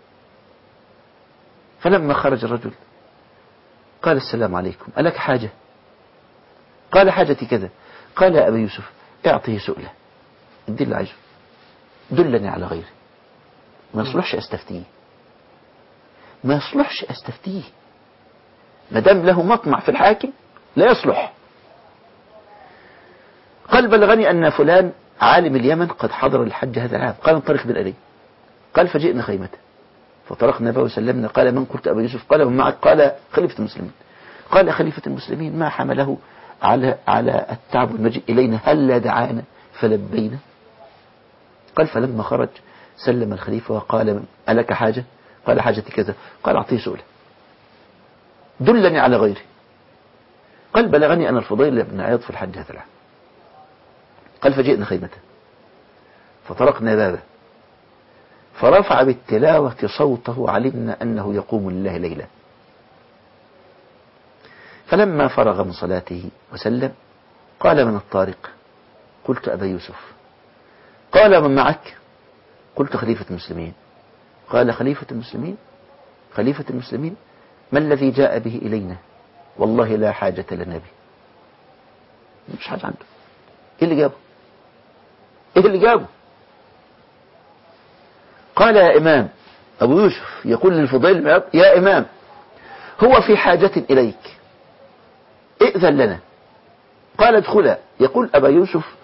فلما خرج الرجل قال السلام عليكم، ألك حاجة؟ قال حاجتي كذا. قال يا أبا يوسف اعطيه سؤله، ادي اللي عايزه، دلني على غيره. ما يصلحش استفتيه، ما يصلحش استفتيه، ما دام له مطمع في الحاكم لا يصلح. قال بلغني أن فلان عالم اليمن قد حضر الحج هذا العام. قال انطلق بالألي. قال فجئنا خيمته فطرقنا به وسلمنا. قال من؟ قلت أبا يوسف. قال من معك؟ قال خليفة المسلمين. قال خليفة المسلمين ما حمله على التعب والمجيء إلينا هل دعانا فلبينا؟ قال فلما خرج سلم الخليفة وقال ألك حاجة؟ قال حاجتي كذا. قال أعطيه سؤله، دلني على غيره. قال بلغني أن الفضيل بن عياض في الحج هذا العام. قال فجئنا خيمته فطرقنا بابه فرفع بالتلاوة صوته علمنا أنه يقوم لله ليلة. فلما فرغ من صلاته وسلم قال من الطارق؟ قلت أبا يوسف. قال من معك؟ قلت خليفة المسلمين. قال خليفة المسلمين؟ خليفة المسلمين ما الذي جاء به إلينا؟ والله لا حاجة لنا به. مش حاجة عنده. إيه اللي جابه؟ إيه اللي جابه؟ قال يا إمام، أبو يوسف يقول للفضيل يا إمام هو في حاجة إليك ائذن لنا. قال ادخلا. يقول أبو يوسف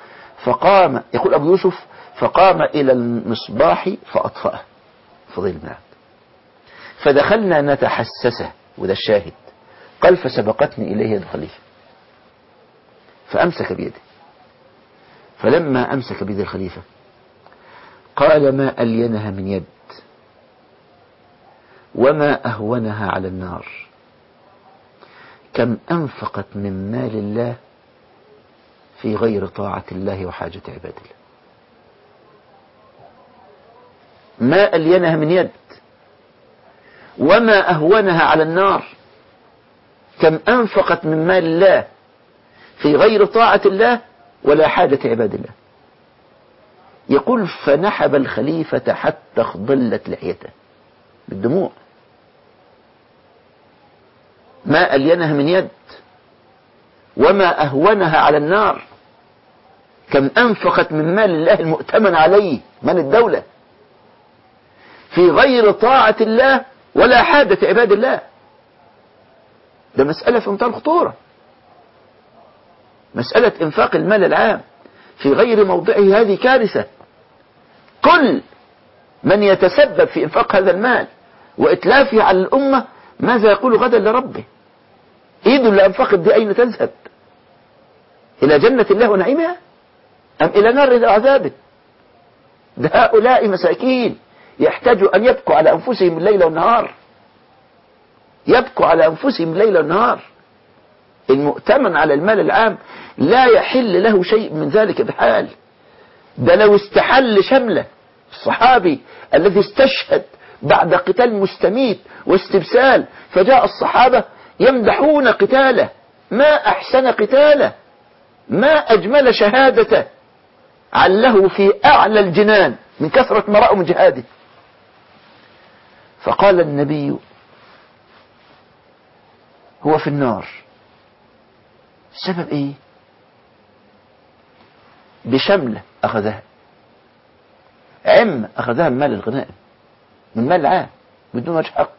فقام إلى المصباح فأطفأه فضيل بن عبد. فدخلنا نتحسسه، وده الشاهد. قال فسبقتني إليه يد الخليفة فأمسك بيده. فلما أمسك بيد الخليفة قال ما ألينها من يد وما أهونها على النار، كم أنفقت من مال الله في غير طاعة الله وحاجة عباد الله. ما ألينها من يد وما أهونها على النار، كم أنفقت من مال الله في غير طاعة الله ولا حاجة عباد الله. يقول فنحب الخليفة حتى اخضلت لحيته بالدموع. ما ألينها من يد وما أهونها على النار، كم أنفقت من مال الله المؤتمن عليه مال الدولة في غير طاعة الله ولا حاجة عباد الله. ده مسألة في منتهى الخطورة، مسألة إنفاق المال العام في غير موضعه هذه كارثة. كل من يتسبب في إنفاق هذا المال وإتلافه على الأمة ماذا يقول غدا لربه؟ إيده اللي أنفقت دي أين تذهب؟ إلى جنة الله ونعيمها أم إلى نار وعذابه؟ ده هؤلاء مساكين يحتاجوا أن يبكوا على أنفسهم الليل والنهار، يبكوا على أنفسهم الليل والنهار. المؤتمن على المال العام لا يحل له شيء من ذلك بحال. ده لو استحل شمله الصحابي الذي استشهد بعد قتال مستميت واستبسال، فجاء الصحابة يمدحون قتاله، ما أحسن قتاله، ما أجمل شهادته، عله في أعلى الجنان من كثرة ما رأوا من جهاده. فقال النبي هو في النار. السبب ايه؟ بشملة أخذها، عمة أخذها من مال الغنائم، من مال العام بدون وجه حق.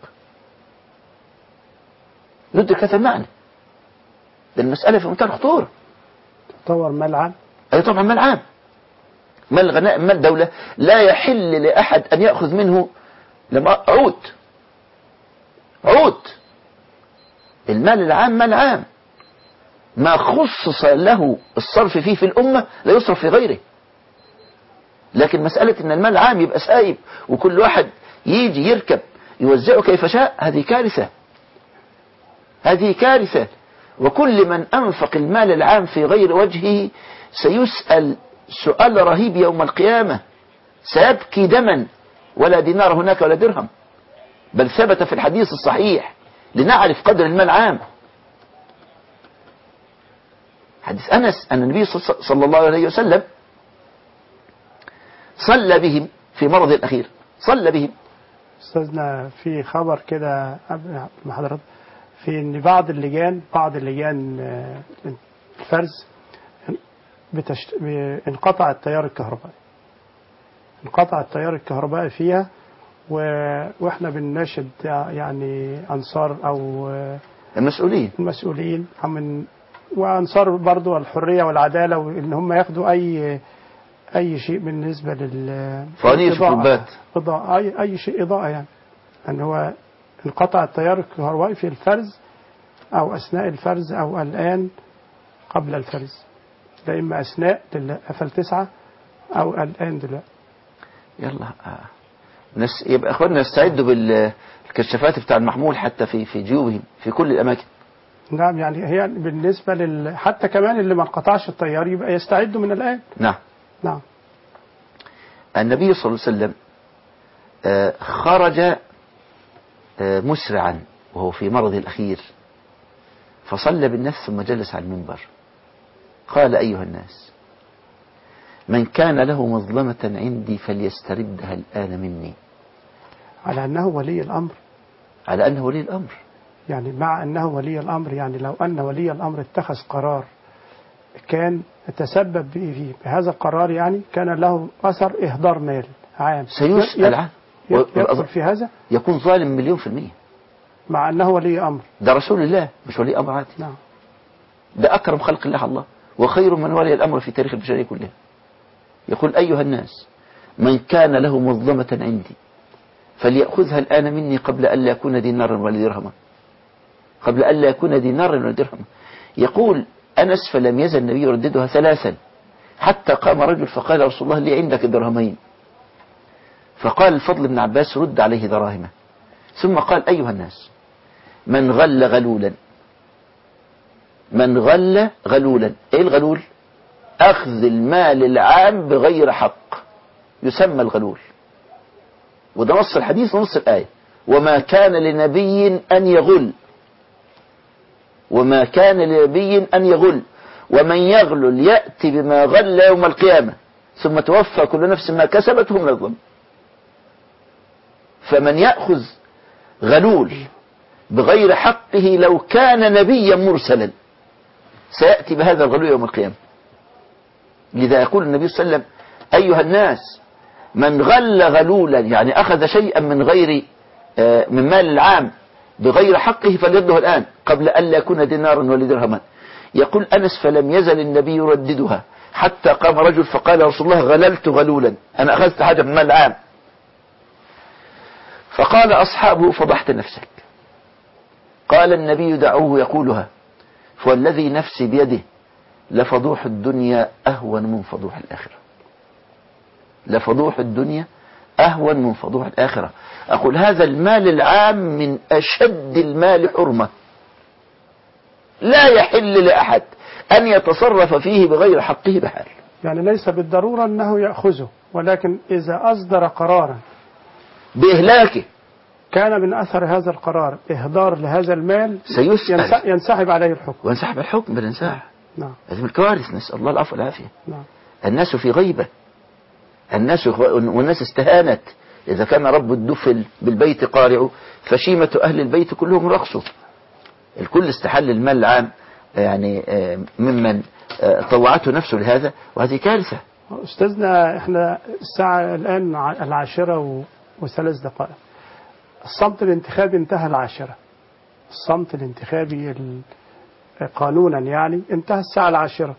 يدرك هذا المعنى. ده المسألة في منتهى الخطورة. تطور مال عام؟ أي طبعا مال عام، مال الغنائم مال دولة، لا يحل لأحد أن يأخذ منه لما عود. المال العام مال عام، ما خصص له الصرف فيه في الأمة لا يصرف في غيره. لكن مسألة ان المال عام يبقى سايب وكل واحد يجي يركب يوزعه كيف شاء، هذه كارثة، هذه كارثة. وكل من أنفق المال العام في غير وجهه سيسأل سؤال رهيب يوم القيامة، سيبكي دما، ولا دينار هناك ولا درهم. بل ثبت في الحديث الصحيح لنعرف قدر المال العام، حديث أنس أن النبي صلى الله عليه وسلم صلى بهم في مرض الأخير، صلى بهم. أستاذنا في خبر كده قبل ما حضرتك في ان بعض اللجان الفرز انقطع التيار الكهربائي، انقطع التيار الكهربائي فيها، واحنا بنناشد يعني انصار او المسؤولين وانصار برضو الحريه والعداله، وان هم ياخدوا اي شيء بالنسبه فوانيس اضاءه، اي شيء اضاءه، يعني ان هو انقطع التيار الكهربائي في الفرز او اثناء الفرز او الان قبل الفرز، ده اما اثناء قفل 9 او الان دلوقتي. يلا يبقى اخواننا يستعدوا بالكشافات بتاع المحمول حتى في جيوبهم في كل الاماكن. نعم، يعني هي بالنسبه حتى كمان اللي ما انقطعش التيار يبقى يستعدوا من الان. نعم. النبي صلى الله عليه وسلم خرج مسرعا وهو في مرضه الأخير، فصلى بالناس ثم جلس على المنبر قال: أيها الناس، من كان له مظلمة عندي فليستردها الآن مني. على أنه ولي الأمر، على أنه ولي الأمر، يعني مع أنه ولي الأمر، يعني لو أن ولي الأمر اتخذ قرار كان تسبب فيه بهذا القرار، يعني كان له أثر إهدار مال عام سيسأل عنه، يدخل في هذا، يكون ظالم 100%، مع أنه ولي أمر. ده رسول الله مش ولي أمر عادي. نعم. ده أكرم خلق الله وخير من ولي الأمر في تاريخ البشرية كلها. يقول: أيها الناس، من كان له مظلمة عندي فليأخذها الآن مني قبل أن لا يكون دينارا ولا درهما، قبل أن لا يكون دينارا ولا درهما. يقول أنس: فلم يزل النبي يرددها 3 حتى قام رجل فقال: رسول الله لي عندك درهمين. فقال الفضل بن عباس: رد عليه دراهمه. ثم قال: أيها الناس، من غل غلولا، من غل غلولا. إيه الغلول؟ أخذ المال العام بغير حق يسمى الغلول، وده نص الحديث ونص الآية: وما كان لنبي أن يغل، وما كان لنبي أن يغل، ومن يغلل يأتي بما غل يوم القيامة ثم توفى كل نفس ما كسبت وهم لا يظلمون. فمن يأخذ غلول بغير حقه لو كان نبيا مرسلا سيأتي بهذا الغلول يوم القيامة. لذا يقول النبي صلى الله عليه وسلم: أيها الناس، من غل غلولا، يعني أخذ شيئا من غير من مال العام بغير حقه فليرده الآن قبل أن لا يكون دينارا ولا درهما. يقول أنس: فلم يزل النبي يرددها حتى قام رجل فقال: رسول الله غللت غلولا، أنا أخذت حاجة من مال العام. فقال أصحابه: فضحت نفسك. قال النبي: دعوه يقولها، فوالذي نفسي بيده لفضوح الدنيا أهون من فضوح الآخرة، لفضوح الدنيا أهون من فضوح الآخرة. أقول هذا المال العام من أشد المال حرمة، لا يحل لأحد أن يتصرف فيه بغير حقه بحال. يعني ليس بالضرورة أنه يأخذه، ولكن إذا أصدر قرارا بإهلاكه كان من أثر هذا القرار إهدار لهذا المال سيسأل، ينسحب عليه الحكم، وينسحب الحكم بالانساح. نعم. هذه من الكوارث، نسأل الله العفو والعافية. نعم. الناس في غيبة، والناس استهانت. إذا كان رب الدفل بالبيت قارع فشيمة أهل البيت كلهم رقصوا. الكل استحل المال العام، يعني ممن طوعته نفسه لهذا، وهذه كارثة. أستاذنا، إحنا الساعة الآن 10:03. الصمت الانتخابي انتهى 10. الصمت الانتخابي قانونا يعني انتهى الساعة 10.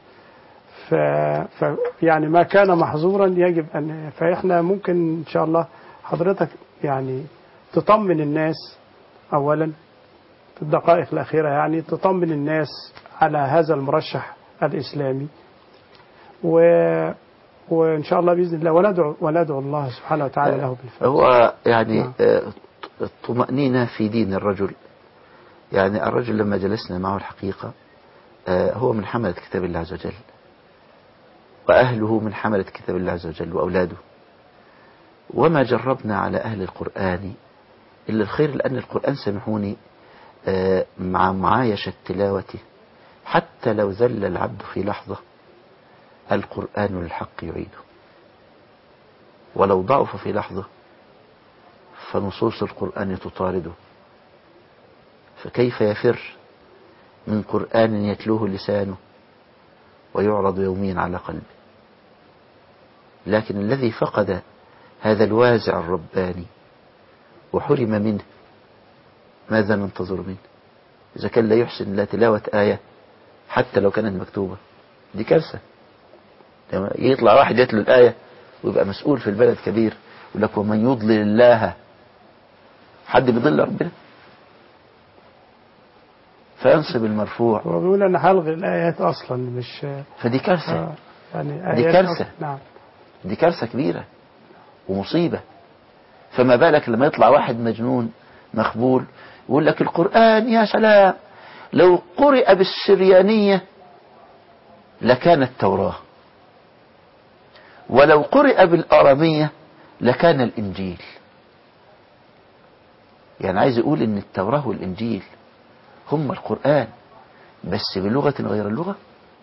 يعني ما كان محظورا يجب أن، فإحنا ممكن إن شاء الله حضرتك يعني تطمن الناس أولا في الدقائق الأخيرة، يعني تطمن الناس على هذا المرشح الإسلامي، وإن شاء الله بإذن الله وندعو الله سبحانه وتعالى له بالفوز. هو يعني الطمأنينة في دين الرجل، يعني الرجل لما جلسنا معه الحقيقة هو من حملة كتاب الله عز وجل، وأهله من حملة كتاب الله عز وجل وأولاده، وما جربنا على أهل القرآن إلا الخير، لأن القرآن سامحوني مع معايشة تلاوته حتى لو ذل العبد في لحظة القرآن للحق يعيده، ولو ضعف في لحظة فنصوص القرآن تطارده، فكيف يفر من قرآن يتلوه لسانه ويعرض يوميا على قلبه؟ لكن الذي فقد هذا الوازع الرباني وحرم منه ماذا ننتظر منه؟ إذا كان لا يحسن لا تلاوة آية حتى لو كانت مكتوبة، دي كارثة. لما يطلع واحد يتلو الآية ويبقى مسؤول في البلد كبير يقول لك ومن يضلل الله، حد بيضل ربنا؟ فينصب المرفوع. هو بيقول أنا هلغي الآيات أصلا، مش فدي كارثة. يعني دي كارثة. نعم. دي كارثة كبيرة ومصيبة. فما بالك لما يطلع واحد مجنون مخبول يقول لك القرآن يا سلام لو قرئ بالسريانية لكان التوراة، ولو قرئ بالآرامية لكان الإنجيل. يعني عايز يقول إن التوراة والإنجيل هم القرآن بس بلغة غير اللغة.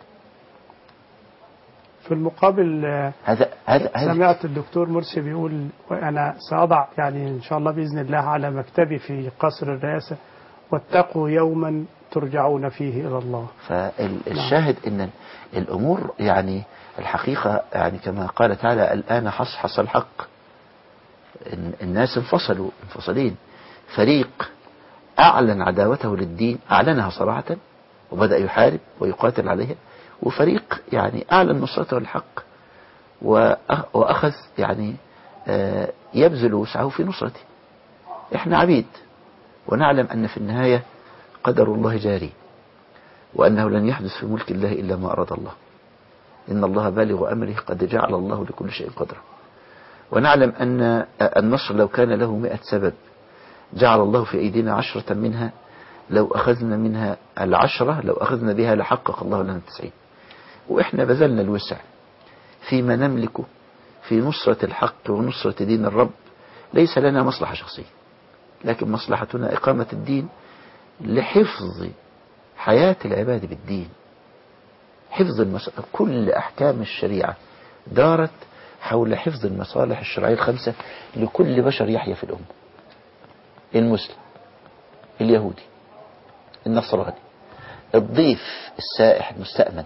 في المقابل هذا سمعت الدكتور مرسي بيقول وأنا سأضع يعني إن شاء الله بإذن الله على مكتبي في قصر الرئاسة واتقوا يوما ترجعون فيه إلى الله. فالشاهد إن الأمور يعني الحقيقة يعني كما قال تعالى الآن حصحص الحق. الناس انفصلين، فريق أعلن عداوته للدين، أعلنها صراحة وبدأ يحارب ويقاتل عليها، وفريق يعني أعلن نصرته للحق وأخذ يعني يبذل وسعه في نصرته. إحنا عبيد ونعلم أن في النهاية قدر الله جاري، وأنه لن يحدث في ملك الله إلا ما أراد الله، إن الله بالغ أمره قد جعل الله لكل شيء قدرا. ونعلم أن النصر لو كان له 100 سبب جعل الله في أيدينا 10 منها، لو أخذنا منها 10 لو أخذنا بها لحقق الله لنا 90. وإحنا بذلنا الوسع فيما نملكه في نصرة الحق ونصرة دين الرب. ليس لنا مصلحة شخصية، لكن مصلحتنا إقامة الدين لحفظ حياة العباد بالدين، حفظ كل أحكام الشريعة دارت حول حفظ المصالح الشرعية الخمسة لكل بشر يحيا في الأمة: المسلم، اليهودي، النصراني، الضيف السائح المستأمن.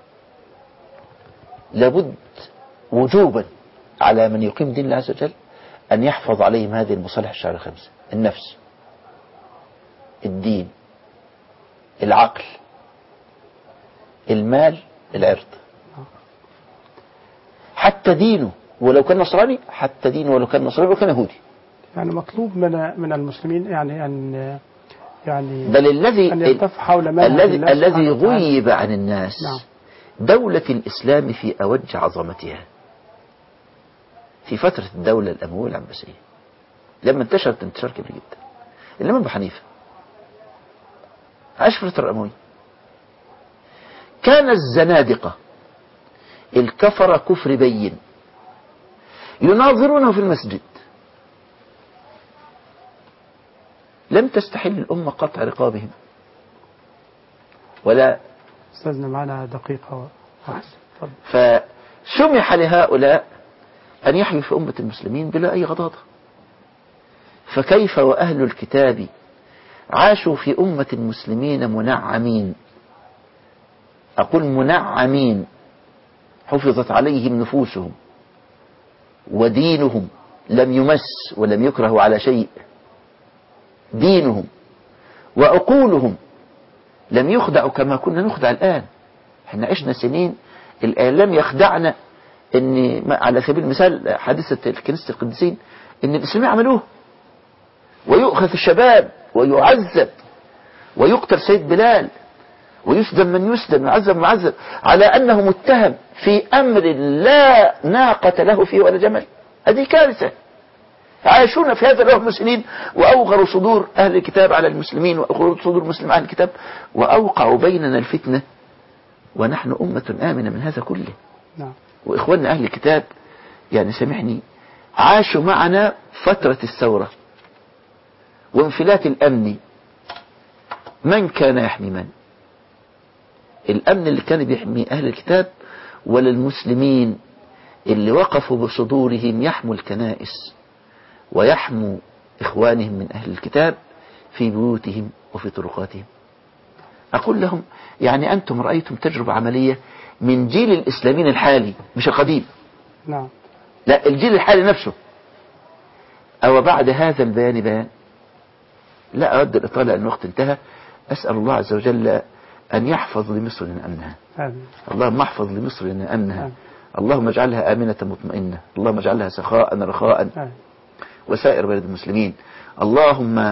لابد وجوبا على من يقيم دين الله عز وجل أن يحفظ عليهم هذه المصالح الشرعية الخمسة: النفس، الدين، العقل، المال، العرض. حتى دينه ولو كان نصراني، حتى دينه ولو كان نصراني ولو كان يهودي. يعني مطلوب من المسلمين يعني أن بل أن يلتف حول منهج الذي غيب عن الناس. نعم. دولة الإسلام في أوج عظمتها في فترة الدولة الأموية العباسية لما انتشرت انتشار كبير جدا. الإمام أبو حنيفة عاش في فترة الأموية. كان الزنادقة الكفر كفر بين يناظرونه في المسجد، لم تستحل الأمة قطع رقابهم ولا. استاذنا معنا دقيقة واحدة. فسمح لهؤلاء أن يحيوا في أمة المسلمين بلا أي غضاضة. فكيف وأهل الكتاب عاشوا في أمة المسلمين منعمين، أقول منعمين، حفظت عليهم نفوسهم ودينهم لم يمس ولم يكره على شيء، دينهم وعقولهم لم يخدعوا كما كنا نخدع الآن. احنا عشنا سنين الإعلام يخدعنا، ان على سبيل المثال حادثة كنيسة القديسين ان المسلمين عملوه، ويؤخذ الشباب ويعذب ويقتل سيد بلال ويسجن من يسجن ويعذب من يعذب على أنه متهم في أمر لا ناقة له فيه ولا جمل. هذه كارثة. عايشون في هذا الوهم المسلمين، وأوغروا صدور أهل الكتاب على المسلمين، وأوغروا صدور المسلمين على الكتاب، وأوقعوا بيننا الفتنة، ونحن أمة آمنة من هذا كله. نعم. وإخواننا أهل الكتاب يعني سامحني عاشوا معنا فترة الثورة وانفلات الأمن. من كان يحمي من؟ الأمن اللي كان بيحمي أهل الكتاب ولا المسلمين اللي وقفوا بصدورهم يحموا الكنائس ويحموا إخوانهم من أهل الكتاب في بيوتهم وفي طرقاتهم؟ أقول لهم يعني أنتم رأيتم تجربة عملية من جيل الإسلاميين الحالي مش القديم. نعم. لا، الجيل الحالي نفسه. أو بعد هذا البيان بيان؟ لا أود الإطالة أن الوقت انتهى. أسأل الله عز وجل أن يحفظ لمصر أمنها. آمين. اللهم احفظ لمصر أمنها. اللهم اجعلها آمنة مطمئنة. اللهم اجعلها سخاء رخاء. وسائر بلد المسلمين. اللهم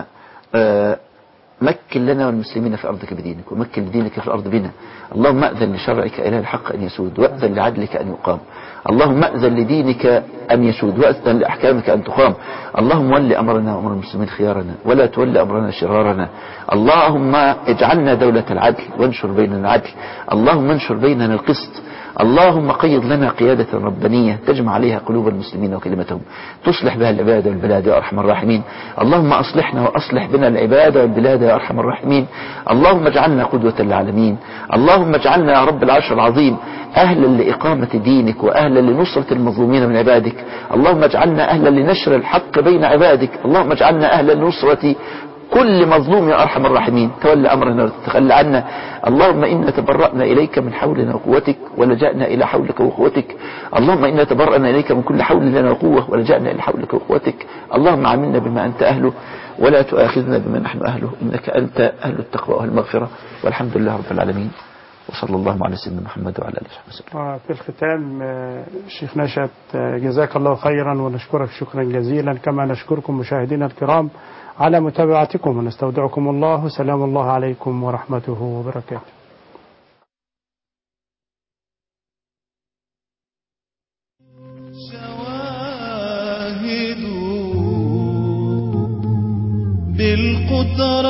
مكن لنا والمسلمين في أرضك بدينك، ومكن لدينك في الأرض بنا. اللهم أذن لشرعك إله الحق أن يسود، وأذن لعدلك أن يقام. اللهم أذن لدينك أن يسود، وأذن لأحكامك أن تقام. اللهم ول أمرنا وأمر المسلمين خيارنا، ولا تول أمرنا شرارنا. اللهم اجعلنا دولة العدل، وانشر بيننا العدل. اللهم انشر بيننا القسط. اللهم قيض لنا قيادة ربانية تجمع عليها قلوب المسلمين وكلمتهم، تصلح بها العباد والبلاد يا أرحم الراحمين. اللهم أصلحنا وأصلح بنا العباد والبلاد يا أرحم الراحمين. اللهم اجعلنا قدوة للعالمين. اللهم اجعلنا يا رب العرش العظيم أهلا لإقامة دينك، وأهلا لنصرة المظلومين من عبادك. اللهم اجعلنا أهلا لنشر الحق بين عبادك. اللهم اجعلنا أهلا لنصرة كل مظلوم يا أرحم الراحمين. تولى أمرنا وتتخلى عنا. اللهم إنا تبرأنا إليك من حولنا وقوتك، ولجأنا إلى حولك وقوتك. اللهم إنا تبرأنا إليك من كل حول لنا وقوة، ولجأنا إلى حولك وقوتك. اللهم عاملنا بما أنت أهله، ولا تؤاخذنا بما نحن أهله، إنك أنت أهل التقوى وأهل المغفرة. والحمد لله رب العالمين، وصلى الله على سيدنا محمد وعلى آله وصحبه وسلم. وفي الختام الشيخ نشأت جزاك الله خيرا، ونشكرك شكرا جزيلا، كما نشكركم مشاهدينا الكرام على متابعتكم، ونستودعكم الله. سلام الله عليكم ورحمته وبركاته. شواهد بالقدرة